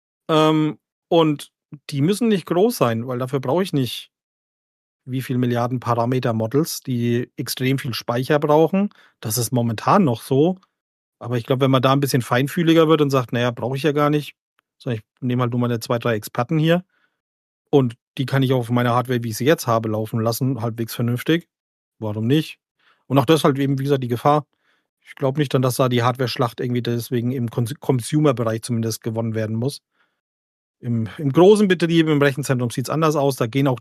Und die müssen nicht groß sein, weil dafür brauche ich nicht wie viel Milliarden Parameter-Models, die extrem viel Speicher brauchen. Das ist momentan noch so. Aber ich glaube, wenn man da ein bisschen feinfühliger wird und sagt, naja, brauche ich ja gar nicht, sondern ich nehme halt nur meine 2, 3 Experten hier und die kann ich auf meiner Hardware, wie ich sie jetzt habe, laufen lassen, halbwegs vernünftig. Warum nicht? Und auch das halt eben, wie gesagt, die Gefahr. Ich glaube nicht dann, dass da die Hardware-Schlacht irgendwie deswegen im Consumer-Bereich zumindest gewonnen werden muss. Im großen Betrieb, im Rechenzentrum sieht es anders aus. Da geht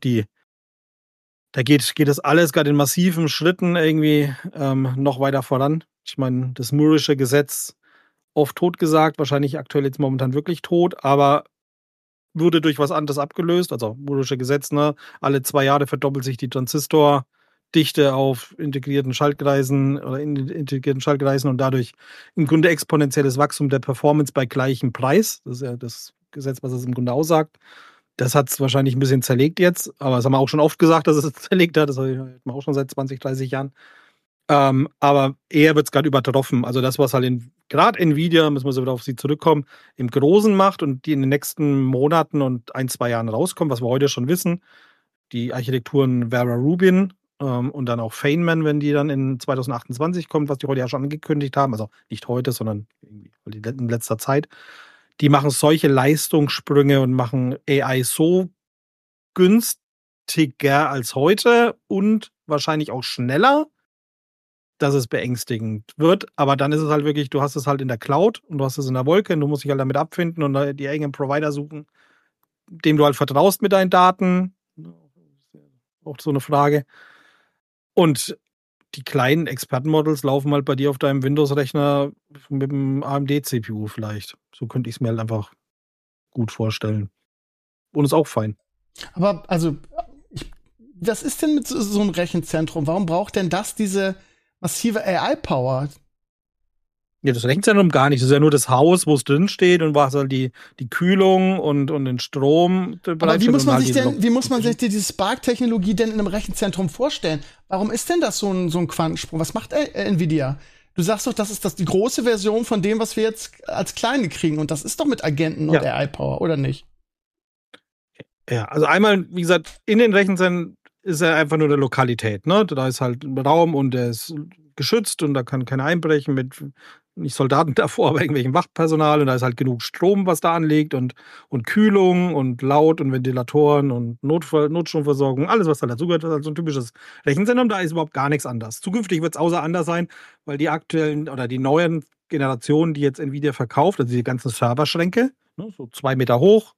das alles gerade in massiven Schritten irgendwie noch weiter voran. Ich meine, das Moore'sche Gesetz, oft tot gesagt, wahrscheinlich aktuell jetzt momentan wirklich tot, aber wurde durch was anderes abgelöst. Also Moore'sche Gesetz, ne? Alle 2 Jahre verdoppelt sich die Transistordichte auf integrierten Schaltkreisen und dadurch im Grunde exponentielles Wachstum der Performance bei gleichem Preis. Das ist ja das Gesetz, was es im Grunde aussagt. Das hat es wahrscheinlich ein bisschen zerlegt jetzt, aber das haben wir auch schon oft gesagt, dass es zerlegt hat. Das haben wir auch schon seit 20, 30 Jahren. Aber eher wird es gerade übertroffen. Also das, was halt gerade Nvidia, müssen wir so wieder auf sie zurückkommen, im Großen macht und die in den nächsten Monaten und 1, 2 Jahren rauskommen, was wir heute schon wissen, die Architekturen Vera Rubin und dann auch Feynman, wenn die dann in 2028 kommt, was die heute ja schon angekündigt haben, also nicht heute, sondern in letzter Zeit, die machen solche Leistungssprünge und machen AI so günstiger als heute und wahrscheinlich auch schneller, dass es beängstigend wird. Aber dann ist es halt wirklich, du hast es halt in der Cloud und du hast es in der Wolke und du musst dich halt damit abfinden und die eigenen Provider suchen, dem du halt vertraust mit deinen Daten. Auch so eine Frage. Und die kleinen Expertenmodels laufen halt bei dir auf deinem Windows-Rechner mit dem AMD-CPU vielleicht. So könnte ich es mir halt einfach gut vorstellen. Und ist auch fein. Aber also, was ist denn mit so einem Rechenzentrum? Warum braucht denn das diese massive AI-Power? Ja, das Rechenzentrum gar nicht. Das ist ja nur das Haus, wo es drin steht und was halt die Kühlung und den Strom. Aber wie muss man sich diese Spark-Technologie denn in einem Rechenzentrum vorstellen? Warum ist denn das so ein Quantensprung? Was macht Nvidia? Du sagst doch, das ist die große Version von dem, was wir jetzt als kleine kriegen. Und das ist doch mit Agenten und AI-Power, oder nicht? Ja, also einmal, wie gesagt, in den Rechenzentren ist ja einfach nur eine Lokalität, ne? Da ist halt ein Raum und der ist geschützt und da kann keiner einbrechen mit nicht Soldaten davor, aber irgendwelchem Wachpersonal und da ist halt genug Strom, was da anliegt und Kühlung und Laut und Ventilatoren und Notstromversorgung, alles, was da dazugehört, also ein typisches Rechenzentrum, da ist überhaupt gar nichts anders. Zukünftig wird es außer anders sein, weil die aktuellen oder die neuen Generationen, die jetzt Nvidia verkauft, also die ganzen Serverschränke, ne, so 2 Meter hoch,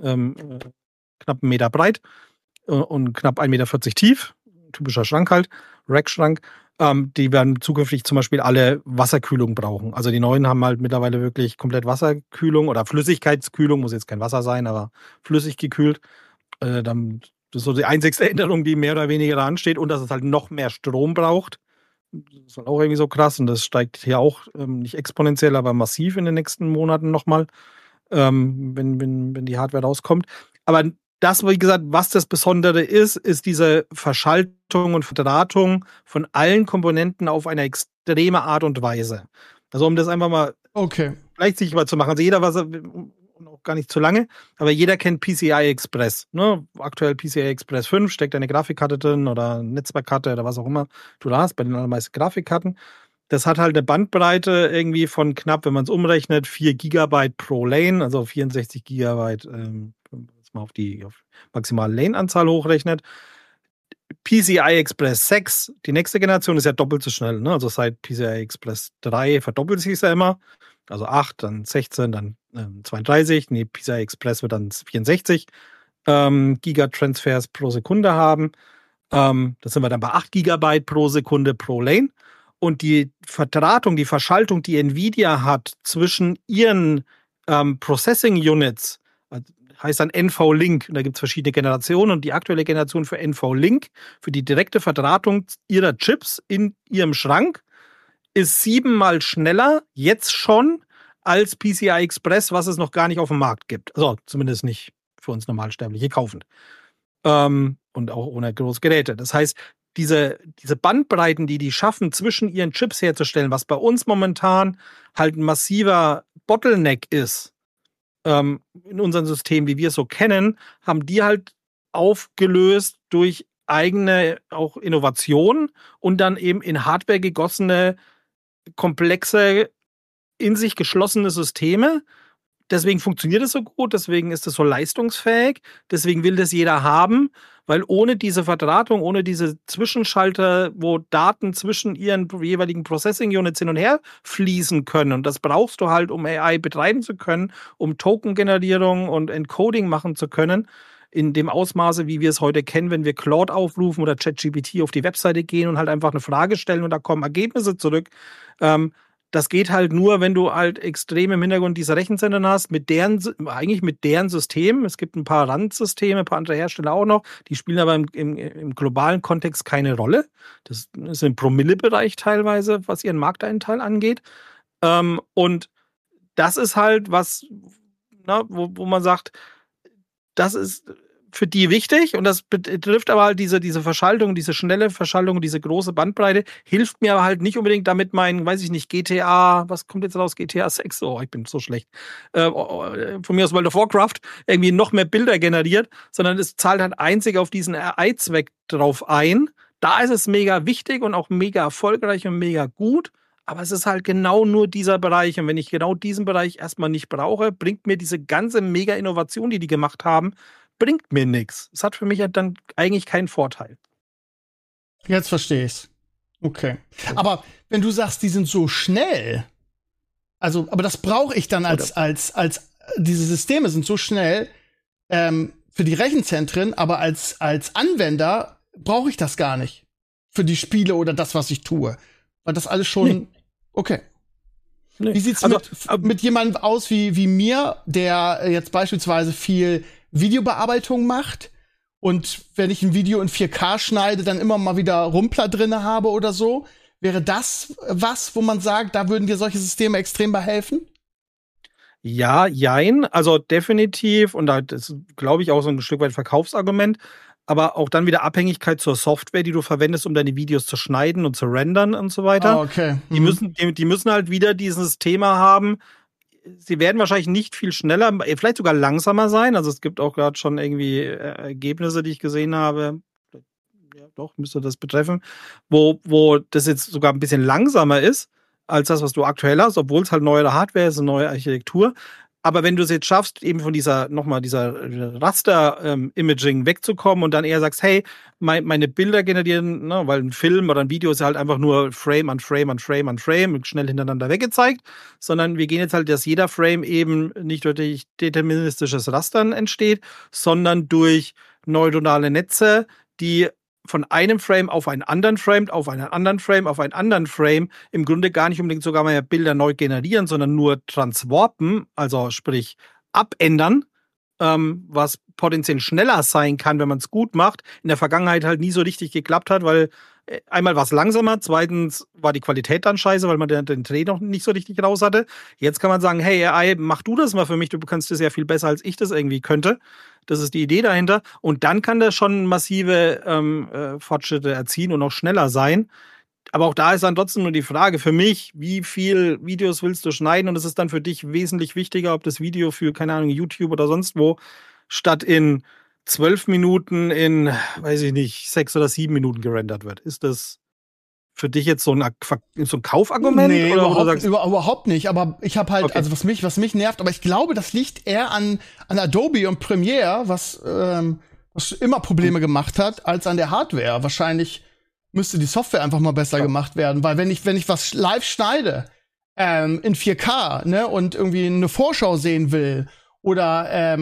knapp 1 Meter breit und knapp 1,40 Meter tief, typischer Schrank halt, Rackschrank, die werden zukünftig zum Beispiel alle Wasserkühlung brauchen. Also die neuen haben halt mittlerweile wirklich komplett Wasserkühlung oder Flüssigkeitskühlung, muss jetzt kein Wasser sein, aber flüssig gekühlt. Das ist so die einzigste Änderung, die mehr oder weniger da ansteht und dass es halt noch mehr Strom braucht. Das ist halt auch irgendwie so krass und das steigt hier auch nicht exponentiell, aber massiv in den nächsten Monaten nochmal, wenn die Hardware rauskommt. Aber das, wie gesagt, was das Besondere ist diese Verschaltung und Verdrahtung von allen Komponenten auf eine extreme Art und Weise. Also um das einfach mal vielleicht sichtbar zu machen. Also jeder, und auch gar nicht zu lange, aber jeder kennt PCI Express. Ne? Aktuell PCI Express 5, steckt eine Grafikkarte drin oder eine Netzwerkkarte oder was auch immer du da hast, bei den allermeisten Grafikkarten. Das hat halt eine Bandbreite irgendwie von knapp, wenn man es umrechnet, 4 Gigabyte pro Lane, also 64 Gigabyte mal auf maximale Lane-Anzahl hochrechnet. PCI Express 6, die nächste Generation, ist ja doppelt so schnell. Ne? Also seit PCI Express 3 verdoppelt sich es ja immer. Also 8, dann 16, dann 32. Nee, PCI Express wird dann 64 Gigatransfers pro Sekunde haben. Da sind wir dann bei 8 Gigabyte pro Sekunde pro Lane. Und die Verdrahtung, die Verschaltung, die Nvidia hat zwischen ihren Processing Units, heißt dann NVLink. Und da gibt es verschiedene Generationen und die aktuelle Generation für NVLink, für die direkte Verdrahtung ihrer Chips in ihrem Schrank, ist 7-mal schneller, jetzt schon, als PCI Express, was es noch gar nicht auf dem Markt gibt. Also zumindest nicht für uns Normalsterbliche kaufend. Und auch ohne Großgeräte. Das heißt, diese Bandbreiten, die schaffen, zwischen ihren Chips herzustellen, was bei uns momentan halt ein massiver Bottleneck ist, in unserem System, wie wir es so kennen, haben die halt aufgelöst durch eigene auch Innovation und dann eben in Hardware gegossene, komplexe, in sich geschlossene Systeme, deswegen funktioniert es so gut, deswegen ist es so leistungsfähig, deswegen will das jeder haben, weil ohne diese Verdrahtung, ohne diese Zwischenschalter, wo Daten zwischen ihren jeweiligen Processing Units hin und her fließen können, und das brauchst du halt, um AI betreiben zu können, um Token-Generierung und Encoding machen zu können, in dem Ausmaße, wie wir es heute kennen, wenn wir Claude aufrufen oder ChatGPT auf die Webseite gehen und halt einfach eine Frage stellen und da kommen Ergebnisse zurück. Das geht halt nur, wenn du halt extrem im Hintergrund diese Rechenzentren hast, eigentlich mit deren System. Es gibt ein paar Randsysteme, ein paar andere Hersteller auch noch, die spielen aber im globalen Kontext keine Rolle. Das ist im Promille-Bereich teilweise, was ihren Markteinteil angeht. Und das ist halt was, wo man sagt, das ist für die wichtig, und das betrifft aber halt diese Verschaltung, diese schnelle Verschaltung, diese große Bandbreite, hilft mir aber halt nicht unbedingt, damit mein, weiß ich nicht, GTA, was kommt jetzt raus, GTA 6, oh, ich bin so schlecht, von mir aus World of Warcraft, irgendwie noch mehr Bilder generiert, sondern es zahlt halt einzig auf diesen AI-Zweck drauf ein. Da ist es mega wichtig und auch mega erfolgreich und mega gut. Aber es ist halt genau nur dieser Bereich. Und wenn ich genau diesen Bereich erstmal nicht brauche, bringt mir diese ganze Mega-Innovation, die gemacht haben, bringt mir nichts. Es hat für mich halt dann eigentlich keinen Vorteil. Jetzt verstehe ich's. Okay. Aber wenn du sagst, die sind so schnell, aber das brauche ich dann als diese Systeme sind so schnell für die Rechenzentren, aber als Anwender brauche ich das gar nicht. Für die Spiele oder das, was ich tue. Weil das alles schon. Nee. Okay. Nee. Wie sieht's mit jemandem aus wie mir, der jetzt beispielsweise viel Videobearbeitung macht und wenn ich ein Video in 4K schneide, dann immer mal wieder Rumpler drinne habe oder so? Wäre das was, wo man sagt, da würden dir solche Systeme extrem bei helfen? Ja, jein. Also definitiv. Und das ist, glaube ich, auch so ein Stück weit Verkaufsargument. Aber auch dann wieder Abhängigkeit zur Software, die du verwendest, um deine Videos zu schneiden und zu rendern und so weiter. Oh, okay. Die müssen halt wieder dieses Thema haben. Sie werden wahrscheinlich nicht viel schneller, vielleicht sogar langsamer sein. Also es gibt auch gerade schon irgendwie Ergebnisse, die ich gesehen habe. Ja, doch, müsste das betreffen. Wo das jetzt sogar ein bisschen langsamer ist als das, was du aktuell hast, obwohl es halt neuere Hardware ist, eine neue Architektur. Aber wenn du es jetzt schaffst, eben von dieser Raster-Imaging wegzukommen und dann eher sagst, hey, meine Bilder generieren, ne, weil ein Film oder ein Video ist ja halt einfach nur Frame an Frame an Frame an Frame schnell hintereinander weggezeigt, sondern wir gehen jetzt halt, dass jeder Frame eben nicht durch deterministisches Rastern entsteht, sondern durch neuronale Netze, die von einem Frame auf einen anderen Frame, auf einen anderen Frame, auf einen anderen Frame im Grunde gar nicht unbedingt sogar mal Bilder neu generieren, sondern nur transwarpen, also sprich abändern, was potenziell schneller sein kann, wenn man es gut macht. In der Vergangenheit halt nie so richtig geklappt hat, weil einmal war es langsamer, zweitens war die Qualität dann scheiße, weil man den Dreh noch nicht so richtig raus hatte. Jetzt kann man sagen, hey AI, mach du das mal für mich, du kannst das ja viel besser, als ich das irgendwie könnte. Das ist die Idee dahinter. Und dann kann das schon massive Fortschritte erzielen und auch schneller sein. Aber auch da ist dann trotzdem nur die Frage für mich, wie viel Videos willst du schneiden? Und es ist dann für dich wesentlich wichtiger, ob das Video für, keine Ahnung, YouTube oder sonst wo, statt in 12 Minuten in, weiß ich nicht, 6 oder 7 Minuten gerendert wird. Ist das für dich jetzt so ein Kaufargument? Nee, oder überhaupt nicht. Aber ich habe halt, okay. Also was mich nervt, aber ich glaube, das liegt eher an Adobe und Premiere, was immer Probleme gemacht hat, als an der Hardware. Wahrscheinlich müsste die Software einfach mal besser gemacht werden. Weil wenn ich was live schneide, in 4K, ne, und irgendwie eine Vorschau sehen will, oder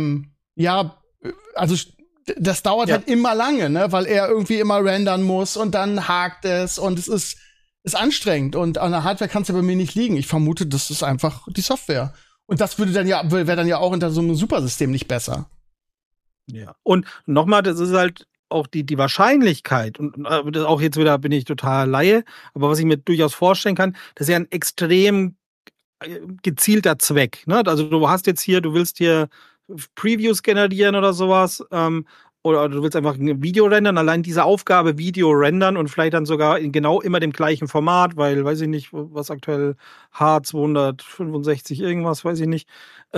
also das dauert halt immer lange, ne, weil er irgendwie immer rendern muss und dann hakt es und es ist anstrengend und an der Hardware kann es ja bei mir nicht liegen. Ich vermute, das ist einfach die Software. Und das wäre dann ja auch unter so einem Supersystem nicht besser. Ja. Und nochmal, das ist halt auch die Wahrscheinlichkeit, und das auch jetzt wieder bin ich total Laie, aber was ich mir durchaus vorstellen kann, das ist ja ein extrem gezielter Zweck, ne? Also du willst hier Previews generieren oder sowas, oder du willst einfach ein Video rendern, allein diese Aufgabe Video rendern und vielleicht dann sogar in genau immer dem gleichen Format, weil, weiß ich nicht, was aktuell H265 irgendwas, weiß ich nicht,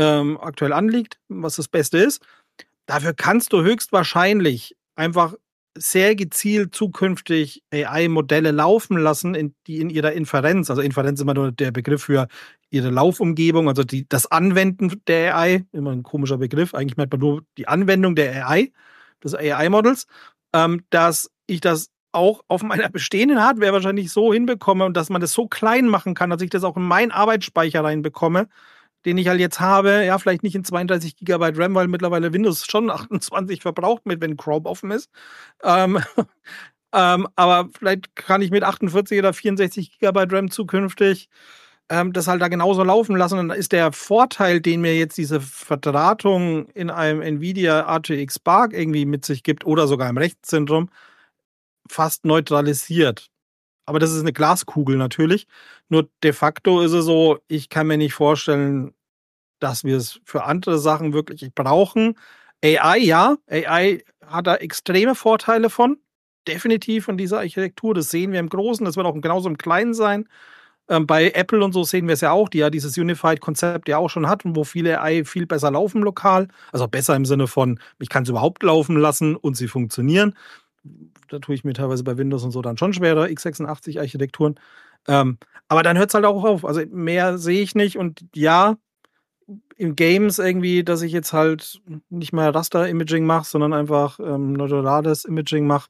aktuell anliegt, was das Beste ist. Dafür kannst du höchstwahrscheinlich einfach sehr gezielt zukünftig AI-Modelle laufen lassen, die in ihrer Inferenz, also Inferenz ist immer nur der Begriff für ihre Laufumgebung, also das Anwenden der AI, immer ein komischer Begriff, eigentlich meint man nur die Anwendung der AI, des AI-Models, dass ich das auch auf meiner bestehenden Hardware wahrscheinlich so hinbekomme und dass man das so klein machen kann, dass ich das auch in meinen Arbeitsspeicher reinbekomme, den ich halt jetzt habe, ja, vielleicht nicht in 32 GB RAM, weil mittlerweile Windows schon 28 verbraucht wenn Chrome offen ist. Aber vielleicht kann ich mit 48 oder 64 GB RAM zukünftig das halt da genauso laufen lassen. Und dann ist der Vorteil, den mir jetzt diese Verdrahtung in einem NVIDIA RTX Spark irgendwie mit sich gibt oder sogar im Rechenzentrum, fast neutralisiert. Aber das ist eine Glaskugel natürlich. Nur de facto ist es so, ich kann mir nicht vorstellen, dass wir es für andere Sachen wirklich brauchen. AI, ja. AI hat da extreme Vorteile von. Definitiv von dieser Architektur. Das sehen wir im Großen. Das wird auch genauso im Kleinen sein. Bei Apple und so sehen wir es ja auch, die ja dieses Unified-Konzept ja auch schon hatten, wo viele AI viel besser laufen lokal. Also besser im Sinne von, ich kann es überhaupt laufen lassen und sie funktionieren. Da tue ich mir teilweise bei Windows und so dann schon schwerer, x86-Architekturen. Aber dann hört es halt auch auf. Also mehr sehe ich nicht. Und ja, in Games irgendwie, dass ich jetzt halt nicht mehr Raster-Imaging mache, sondern einfach neuronales Imaging mache.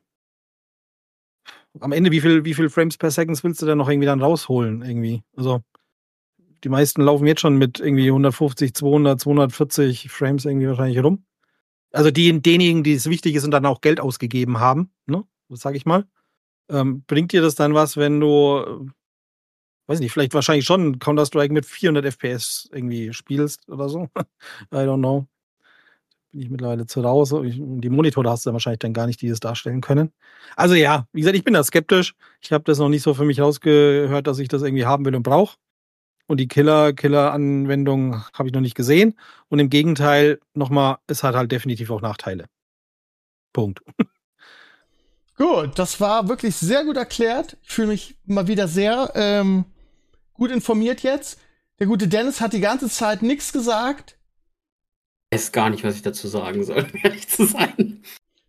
Am Ende, wie viel Frames per Second willst du denn noch irgendwie dann rausholen? Irgendwie? Also die meisten laufen jetzt schon mit irgendwie 150, 200, 240 Frames irgendwie wahrscheinlich rum. Also diejenigen, die es wichtig ist und dann auch Geld ausgegeben haben, ne? Das sage ich mal. Bringt dir das dann was, wenn du, weiß nicht, vielleicht wahrscheinlich schon Counter-Strike mit 400 FPS irgendwie spielst oder so? I don't know. Bin ich mittlerweile zu raus. Die Monitore hast du dann wahrscheinlich dann gar nicht, die das darstellen können. Also ja, wie gesagt, ich bin da skeptisch. Ich habe das noch nicht so für mich rausgehört, dass ich das irgendwie haben will und brauche. Und die Killer-Anwendung habe ich noch nicht gesehen. Und im Gegenteil, nochmal, es hat halt definitiv auch Nachteile. Punkt. Gut, das war wirklich sehr gut erklärt. Ich fühle mich mal wieder sehr gut informiert jetzt. Der gute Dennis hat die ganze Zeit nichts gesagt. Ich weiß gar nicht, was ich dazu sagen soll, um ehrlich zu sein.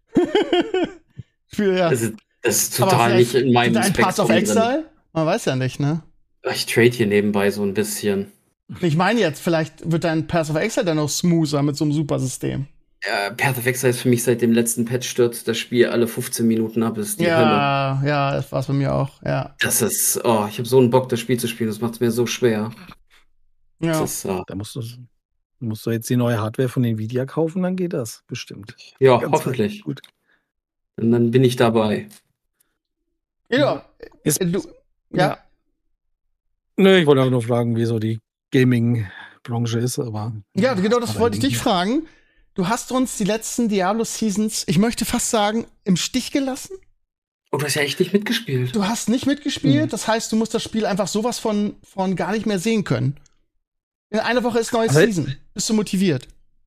Ja. Das ist total nicht in meinem Spektrum. Path of Exile? Man weiß ja nicht, ne? Ich trade hier nebenbei so ein bisschen. Ich meine jetzt, vielleicht wird dein Path of Exile dann noch smoother mit so einem Supersystem. Path of Exile ist für mich seit dem letzten Patch stürzt das Spiel alle 15 Minuten ab, ist die Hölle. Ja, das war's bei mir auch, ja. Das ist, ich habe so einen Bock, das Spiel zu spielen, das macht es mir so schwer. Ja. Das ist, Da musst du jetzt die neue Hardware von Nvidia kaufen, dann geht das bestimmt. ja, Ganz hoffentlich. gut. Und dann bin ich dabei. Ja. Ja. Nö, ich wollte auch nur fragen, wie so die Gaming-Branche ist, aber. Ja, genau, das wollte ich dich fragen. Du hast uns die letzten Diablo-Seasons, ich möchte fast sagen, im Stich gelassen. Oh, du hast ja echt nicht mitgespielt. Du hast nicht mitgespielt, das heißt, du musst das Spiel einfach sowas von gar nicht mehr sehen können. In einer Woche ist neues Season. Bist du motiviert?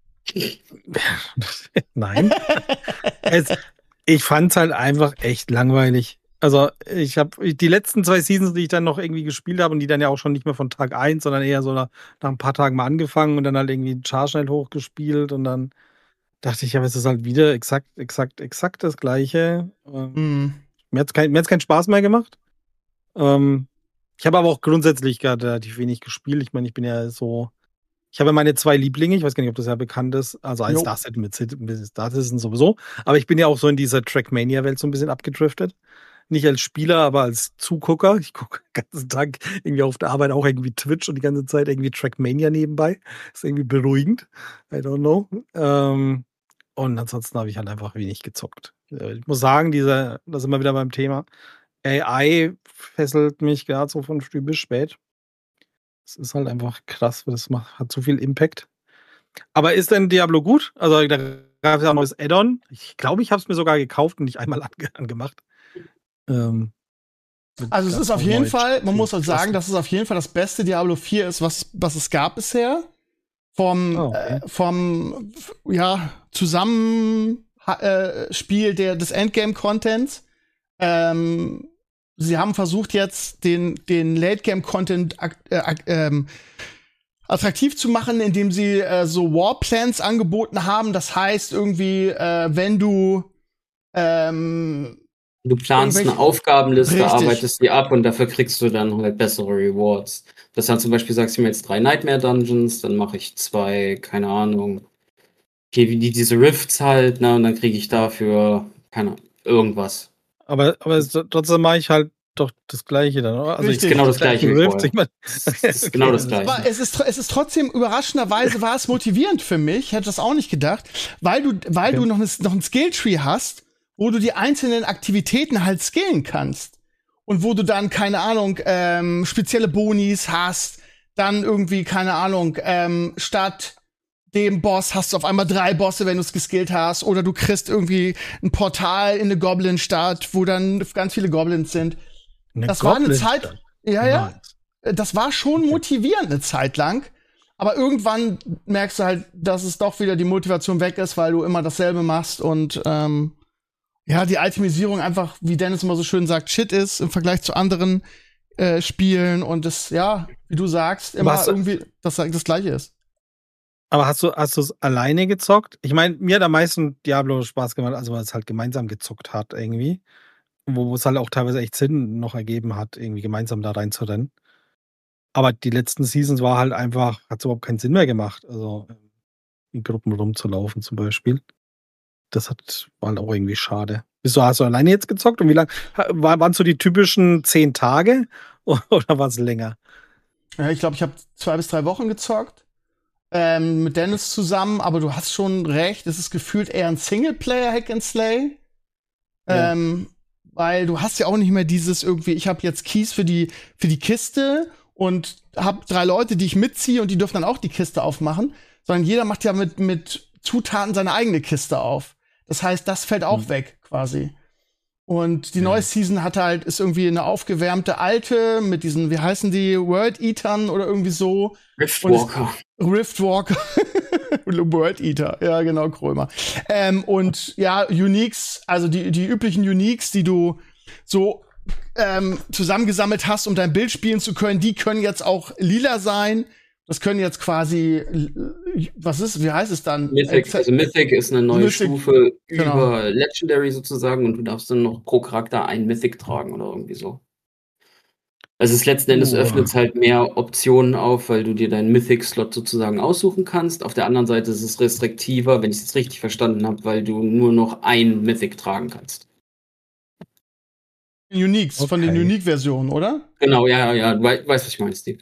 Nein. Ich fand's halt einfach echt langweilig. Also ich habe die letzten 2 Seasons, die ich dann noch irgendwie gespielt habe und die dann ja auch schon nicht mehr von Tag 1, sondern eher so nach ein paar Tagen mal angefangen und dann halt irgendwie Char schnell hochgespielt und dann dachte ich, ja, es ist halt wieder exakt das Gleiche. Mir hat's keinen Spaß mehr gemacht. Ich habe aber auch grundsätzlich gerade relativ wenig gespielt. Ich meine, ich habe meine 2 Lieblinge, ich weiß gar nicht, ob das ja bekannt ist, also ein Star Citizen sowieso, aber ich bin ja auch so in dieser Trackmania-Welt so ein bisschen abgedriftet. Nicht als Spieler, aber als Zugucker. Ich gucke den ganzen Tag irgendwie auf der Arbeit auch irgendwie Twitch und die ganze Zeit irgendwie Trackmania nebenbei. Ist irgendwie beruhigend. I don't know. Und ansonsten habe ich halt einfach wenig gezockt. Ich muss sagen, da sind wir wieder beim Thema. AI fesselt mich gerade so von früh bis spät. Es ist halt einfach krass, hat so viel Impact. Aber ist denn Diablo gut? Also da gab es ja auch ein neues Add-on. Ich glaube, ich habe es mir sogar gekauft und nicht einmal angemacht. Also es ist auf jeden Fall, man muss halt sagen, dass es auf jeden Fall das beste Diablo 4 ist, was es gab bisher. Vom Zusammenspiel des Endgame-Contents. Sie haben versucht jetzt den Late-Game-Content attraktiv zu machen, indem sie so Warplans angeboten haben. Das heißt irgendwie, wenn du Du planst eine Aufgabenliste, Richtig. arbeitest die ab und dafür kriegst du dann halt bessere Rewards. Dass du dann zum Beispiel sagst, ich mir jetzt 3 Nightmare Dungeons, dann mache ich 2, keine Ahnung, okay, wie diese Rifts halt, ne, und dann kriege ich dafür, keine Ahnung, irgendwas. Aber trotzdem mache ich halt doch das Gleiche dann, oder? Also Richtig. Das ist genau das Gleiche wie Rift, vorher. ich mein, Das ist genau das Gleiche. Aber es ist trotzdem, überraschenderweise war es motivierend für mich, hätte das auch nicht gedacht, weil du noch ein Skilltree hast, wo du die einzelnen Aktivitäten halt skillen kannst. Und wo du dann, keine Ahnung, spezielle Bonis hast, dann irgendwie, keine Ahnung, statt dem Boss hast du auf einmal 3 Bosse, wenn du es geskillt hast, oder du kriegst irgendwie ein Portal in eine Goblin-Stadt, wo dann ganz viele Goblins sind. Das war eine Zeit, ja, das war schon motivierend eine Zeit lang, aber irgendwann merkst du halt, dass es doch wieder die Motivation weg ist, weil du immer dasselbe machst und die Itemisierung einfach, wie Dennis immer so schön sagt, Shit ist im Vergleich zu anderen Spielen und das, ja, wie du sagst, immer irgendwie das Gleiche ist. Aber hast du es alleine gezockt? Ich meine, mir hat am meisten Diablo Spaß gemacht, also weil es halt gemeinsam gezockt hat irgendwie. Wo es halt auch teilweise echt Sinn noch ergeben hat, irgendwie gemeinsam da reinzurennen. Aber die letzten Seasons war halt einfach, hat es überhaupt keinen Sinn mehr gemacht. Also in Gruppen rumzulaufen zum Beispiel. Das war halt auch irgendwie schade. Hast du alleine jetzt gezockt? Und wie lange? Waren so die typischen 10 Tage? Oder war es länger? Ja, ich glaube, ich habe 2 bis 3 Wochen gezockt. Mit Dennis zusammen, aber du hast schon recht, es ist gefühlt eher ein Singleplayer-Hack and Slay. Ja. Weil du hast ja auch nicht mehr dieses irgendwie, ich habe jetzt Keys für die Kiste und habe 3 Leute, die ich mitziehe und die dürfen dann auch die Kiste aufmachen, sondern jeder macht ja mit Zutaten seine eigene Kiste auf. Das heißt, das fällt auch weg quasi. Und die neue Season ist irgendwie eine aufgewärmte alte mit diesen, wie heißen die, World Eatern oder irgendwie so. Riftwalker. Riftwalker. World Eater, ja genau, Krömer. Und ja, Uniques, also die üblichen Uniques, die du so zusammengesammelt hast, um dein Bild spielen zu können, die können jetzt auch lila sein. Das können jetzt quasi, wie heißt es dann? Mythic. Also Mythic ist eine neue Mythic, Stufe genau. über Legendary sozusagen und du darfst dann noch pro Charakter einen Mythic tragen oder irgendwie so. Also es letzten Endes öffnet halt mehr Optionen auf, weil du dir deinen Mythic-Slot sozusagen aussuchen kannst. Auf der anderen Seite ist es restriktiver, wenn ich es jetzt richtig verstanden habe, weil du nur noch einen Mythic tragen kannst. Uniques, von den Unique-Versionen, oder? Genau, ja, du weißt, was ich meine, Steve.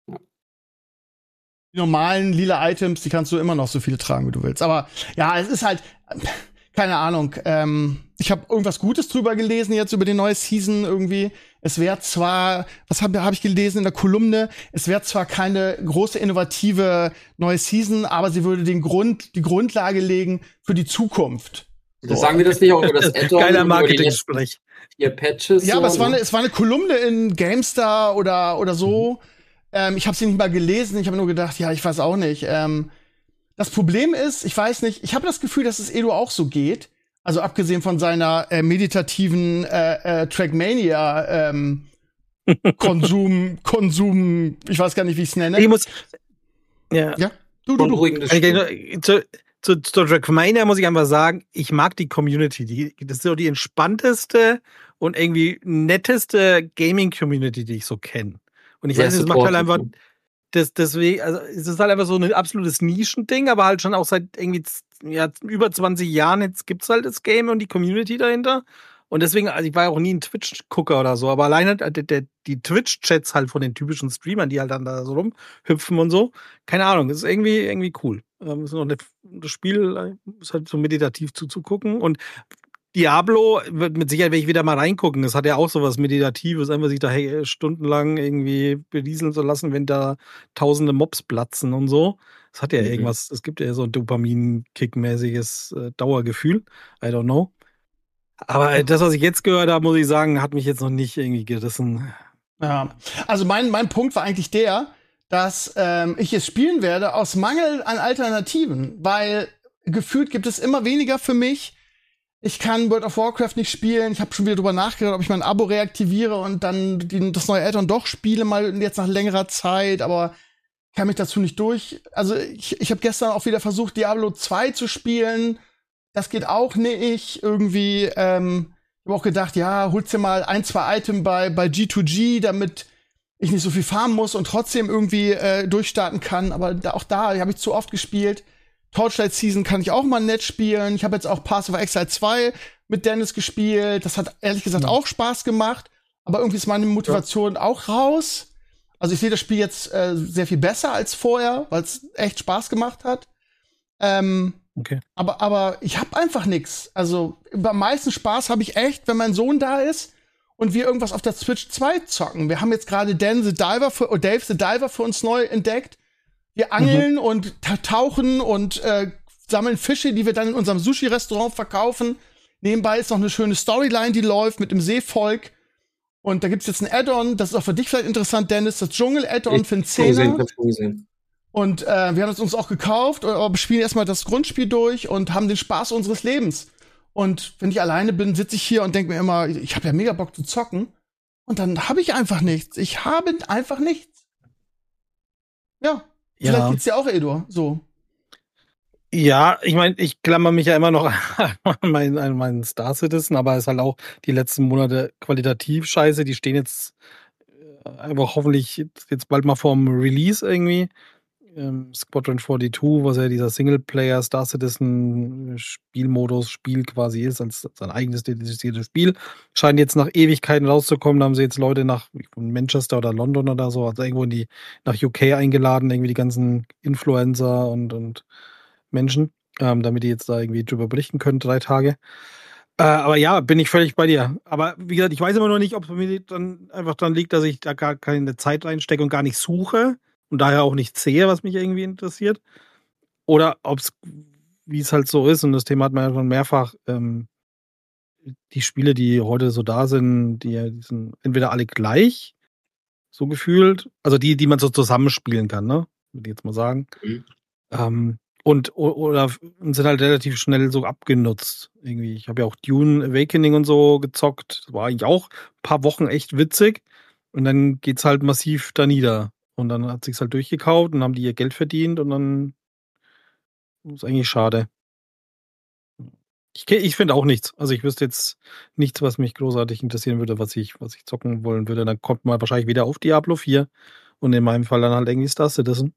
Die normalen lila Items, die kannst du immer noch so viele tragen, wie du willst. Aber ja, es ist halt, keine Ahnung. Ich habe irgendwas Gutes drüber gelesen jetzt über die neue Season irgendwie. Es wäre zwar, was hab ich gelesen in der Kolumne, es wäre zwar keine große innovative neue Season, aber sie würde die Grundlage legen für die Zukunft. So. Sagen wir das nicht auch über das Add-on? Geiler Marketing-Sprech. Ihr Patches. Ja, aber es war eine Kolumne in GameStar oder so. Ich habe sie nicht mal gelesen, ich habe nur gedacht, ja, ich weiß auch nicht. Das Problem ist, ich weiß nicht, ich habe das Gefühl, dass es Edo auch so geht. Also abgesehen von seiner meditativen Trackmania Konsum, ich weiß gar nicht, wie ich es nenne. Ich muss, ja. Du. Zu Trackmania muss ich einfach sagen, ich mag die Community. Das ist so die entspannteste und irgendwie netteste Gaming-Community, die ich so kenne. Und ich weiß, es macht halt einfach deswegen, also es ist halt einfach so ein absolutes Nischending, aber halt schon auch seit irgendwie über 20 Jahren jetzt gibt's halt das Game und die Community dahinter. Und deswegen, also ich war ja auch nie ein Twitch-Gucker oder so, aber alleine die Twitch-Chats halt von den typischen Streamern, die halt dann da so rumhüpfen und so, keine Ahnung, das ist irgendwie cool. Das Spiel ist halt so meditativ zuzugucken und Diablo wird mit Sicherheit, wenn ich wieder mal reingucken, das hat ja auch sowas Meditatives, einfach sich da stundenlang irgendwie berieseln zu lassen, wenn da tausende Mobs platzen und so. Das hat ja irgendwas, es gibt ja so ein Dopamin-Kick-mäßiges Dauergefühl. I don't know. Aber das, was ich jetzt gehört habe, muss ich sagen, hat mich jetzt noch nicht irgendwie gerissen. Ja, also mein Punkt war eigentlich der, dass ich es spielen werde aus Mangel an Alternativen, weil gefühlt gibt es immer weniger für mich. Ich kann World of Warcraft nicht spielen. Ich habe schon wieder drüber nachgedacht, ob ich mein Abo reaktiviere und dann das neue Add-on doch spiele, mal jetzt nach längerer Zeit, aber kann mich dazu nicht durch. Also ich habe gestern auch wieder versucht, Diablo 2 zu spielen. das geht auch nicht. Irgendwie, ich habe auch gedacht, ja, holst dir mal 1, 2 Items bei G2G, damit ich nicht so viel farmen muss und trotzdem irgendwie durchstarten kann. Aber auch da habe ich zu oft gespielt. Torchlight Season kann ich auch mal nett spielen. Ich habe jetzt auch Path of Exile 2 mit Dennis gespielt. Das hat ehrlich gesagt auch Spaß gemacht. Aber irgendwie ist meine Motivation auch raus. Also ich sehe das Spiel jetzt sehr viel besser als vorher, weil es echt Spaß gemacht hat. Okay. Aber ich habe einfach nichts. Also am meisten Spaß habe ich echt, wenn mein Sohn da ist und wir irgendwas auf der Switch 2 zocken. Wir haben jetzt gerade Dave the Diver für uns neu entdeckt. Wir angeln und tauchen und sammeln Fische, die wir dann in unserem Sushi-Restaurant verkaufen. Nebenbei ist noch eine schöne Storyline, die läuft mit dem Seevolk. Und da gibt's jetzt ein Add-on, das ist auch für dich vielleicht interessant, Dennis, das Dschungel-Add-on für einen Zehner. Und wir haben es uns auch gekauft, aber spielen erstmal das Grundspiel durch und haben den Spaß unseres Lebens. Und wenn ich alleine bin, sitze ich hier und denke mir immer, ich habe ja mega Bock zu zocken. Und dann habe ich einfach nichts. Ich habe einfach nichts. Ja. Vielleicht geht's dir auch, Edo, so. Ja, ich meine, ich klammer mich ja immer noch an meinen Star Citizen, aber es ist halt auch die letzten Monate qualitativ scheiße. Die stehen jetzt einfach hoffentlich jetzt bald mal vorm Release irgendwie. Squadron 42, was ja dieser Singleplayer Star Citizen Spiel quasi ist, als sein eigenes dediziertes Spiel. Scheint jetzt nach Ewigkeiten rauszukommen. Da haben sie jetzt Leute von Manchester oder London oder so, also irgendwo nach UK eingeladen, irgendwie die ganzen Influencer und Menschen, damit die jetzt da irgendwie drüber berichten können, 3 Tage. Aber ja, bin ich völlig bei dir. Aber wie gesagt, ich weiß immer noch nicht, ob es mir dann einfach dran liegt, dass ich da gar keine Zeit reinstecke und gar nicht suche und daher auch nichts sehe, was mich irgendwie interessiert. Oder ob es, wie es halt so ist, und das Thema hat man ja schon mehrfach, die Spiele, die heute so da sind, die sind entweder alle gleich, so gefühlt, also die man so zusammenspielen kann, ne? Würde ich jetzt mal sagen. Oder sind halt relativ schnell so abgenutzt. Irgendwie. Ich habe ja auch Dune Awakening und so gezockt. Das war eigentlich auch ein paar Wochen echt witzig. Und dann geht's halt massiv da nieder. Und dann hat sich's halt durchgekauft und haben die ihr Geld verdient und dann ist eigentlich schade. Ich finde auch nichts. Also ich wüsste jetzt nichts, was mich großartig interessieren würde, was ich zocken wollen würde. Dann kommt man wahrscheinlich wieder auf Diablo 4 und in meinem Fall dann halt irgendwie Star Citizen.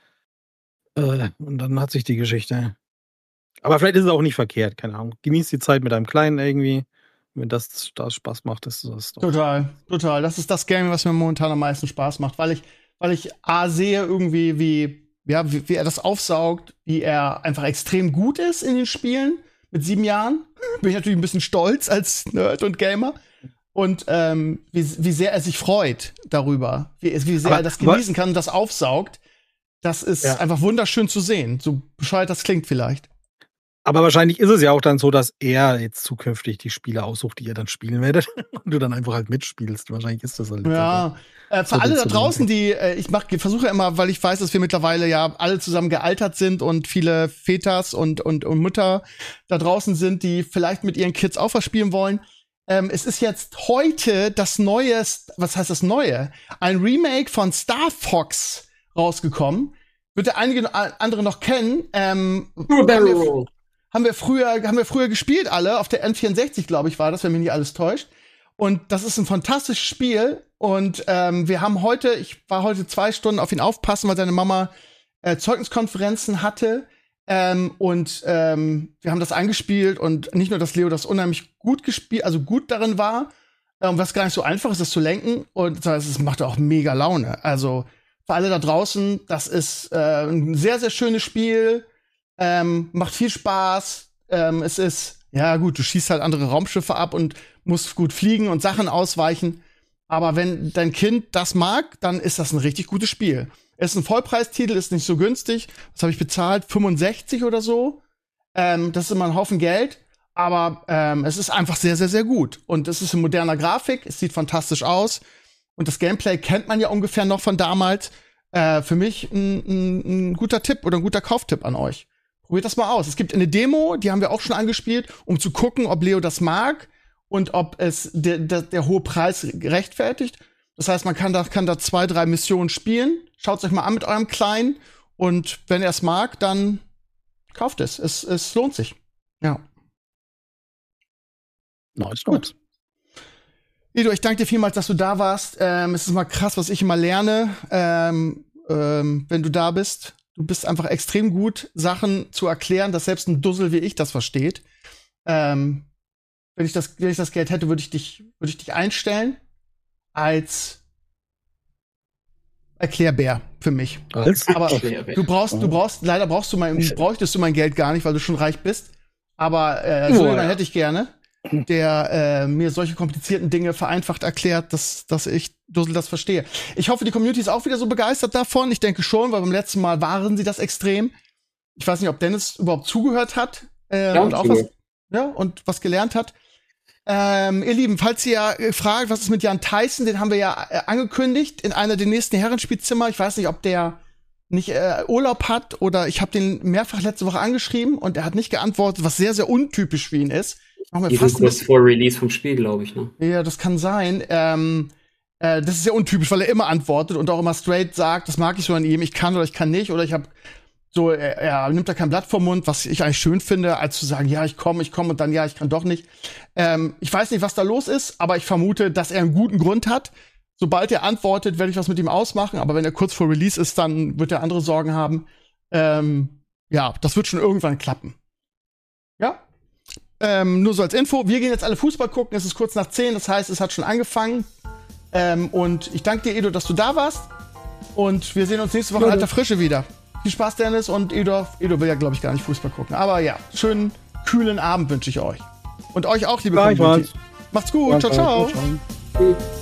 Und dann hat sich die Geschichte. Aber vielleicht ist es auch nicht verkehrt, keine Ahnung. Genieß die Zeit mit einem Kleinen irgendwie. Wenn das Spaß macht, ist das doch. Total. Das ist das Game, was mir momentan am meisten Spaß macht, weil ich sehe irgendwie, wie er das aufsaugt, wie er einfach extrem gut ist in den Spielen. Mit 7 Jahren bin ich natürlich ein bisschen stolz als Nerd und Gamer. Und wie sehr er sich freut darüber, wie sehr er das genießen kann und das aufsaugt. Das ist einfach wunderschön zu sehen. So bescheuert das klingt vielleicht. Aber wahrscheinlich ist es ja auch dann so, dass er jetzt zukünftig die Spiele aussucht, die ihr dann spielen werdet. Und du dann einfach halt mitspielst. Wahrscheinlich ist das halt. Ja. Für alle da draußen, die ich versuche immer, weil ich weiß, dass wir mittlerweile ja alle zusammen gealtert sind und viele Väters und Mütter da draußen sind, die vielleicht mit ihren Kids auch was spielen wollen. Es ist jetzt heute das neue, was heißt das Neue? Ein Remake von Star Fox rausgekommen. Wird der einige andere noch kennen. Haben wir früher gespielt alle, auf der N64, glaube ich, war das, wenn mich nicht alles täuscht. Und das ist ein fantastisches Spiel. Und ich war heute 2 Stunden auf ihn aufpassen, weil seine Mama Zeugniskonferenzen hatte. Wir haben das eingespielt und nicht nur, dass Leo das unheimlich gut gespielt, also gut darin war, was gar nicht so einfach ist, das zu lenken. Und es macht auch mega Laune. Also für alle da draußen, das ist ein sehr, sehr schönes Spiel. Macht viel Spaß. Es ist, ja gut, du schießt halt andere Raumschiffe ab und musst gut fliegen und Sachen ausweichen. Aber wenn dein Kind das mag, dann ist das ein richtig gutes Spiel. Es ist ein Vollpreistitel, ist nicht so günstig. Was habe ich bezahlt? 65 oder so. Das ist immer ein Haufen Geld. Aber es ist einfach sehr, sehr, sehr gut. Und es ist in moderner Grafik. Es sieht fantastisch aus. Und das Gameplay kennt man ja ungefähr noch von damals. Für mich ein guter Tipp oder ein guter Kauftipp an euch. Probiert das mal aus. Es gibt eine Demo, die haben wir auch schon angespielt, um zu gucken, ob Leo das mag und ob es der hohe Preis rechtfertigt. Das heißt, man kann da 2, 3 Missionen spielen. Schaut's euch mal an mit eurem Kleinen. Und wenn er es mag, dann kauft es. Es lohnt sich. Ja. Nice. Edo, ich danke dir vielmals, dass du da warst. Es ist mal krass, was ich immer lerne, wenn du da bist. Du bist einfach extrem gut, Sachen zu erklären, dass selbst ein Dussel wie ich das versteht. Wenn ich das Geld hätte, würde ich dich einstellen als Erklärbär für mich. Aber leider bräuchtest du mein Geld gar nicht, weil du schon reich bist. Aber so jemanden hätte ich gerne, der mir solche komplizierten Dinge vereinfacht erklärt, dass ich Dussel das verstehe. Ich hoffe, die Community ist auch wieder so begeistert davon. Ich denke schon, weil beim letzten Mal waren sie das extrem. Ich weiß nicht, ob Dennis überhaupt zugehört hat und was gelernt hat. Ihr Lieben, falls ihr fragt, was ist mit Jan Tyson, den haben wir ja angekündigt in einer der nächsten Herrenspielzimmer. Ich weiß nicht, ob der nicht Urlaub hat oder ich habe den mehrfach letzte Woche angeschrieben und er hat nicht geantwortet, was sehr, sehr untypisch für ihn ist. Kurz vor Release vom Spiel, glaube ich, ne? Ja, das kann sein. Das ist sehr untypisch, weil er immer antwortet und auch immer straight sagt, das mag ich so an ihm, ich kann oder ich kann nicht oder ich habe so, er nimmt da kein Blatt vom Mund, was ich eigentlich schön finde, als zu sagen, ja, ich komme und dann, ja, ich kann doch nicht. Ich weiß nicht, was da los ist, aber ich vermute, dass er einen guten Grund hat. Sobald er antwortet, werde ich was mit ihm ausmachen, aber wenn er kurz vor Release ist, dann wird er andere Sorgen haben. Ja, das wird schon irgendwann klappen. Ja? Nur so als Info, wir gehen jetzt alle Fußball gucken, es ist kurz nach 10, das heißt, es hat schon angefangen. Und ich danke dir, Edo, dass du da warst. Und wir sehen uns nächste Woche in alter Frische wieder. Viel Spaß, Dennis, und Edo will ja, glaube ich, gar nicht Fußball gucken. Aber ja, schönen, kühlen Abend wünsche ich euch. Und euch auch, liebe Community. Macht's gut. Ciao, ciao.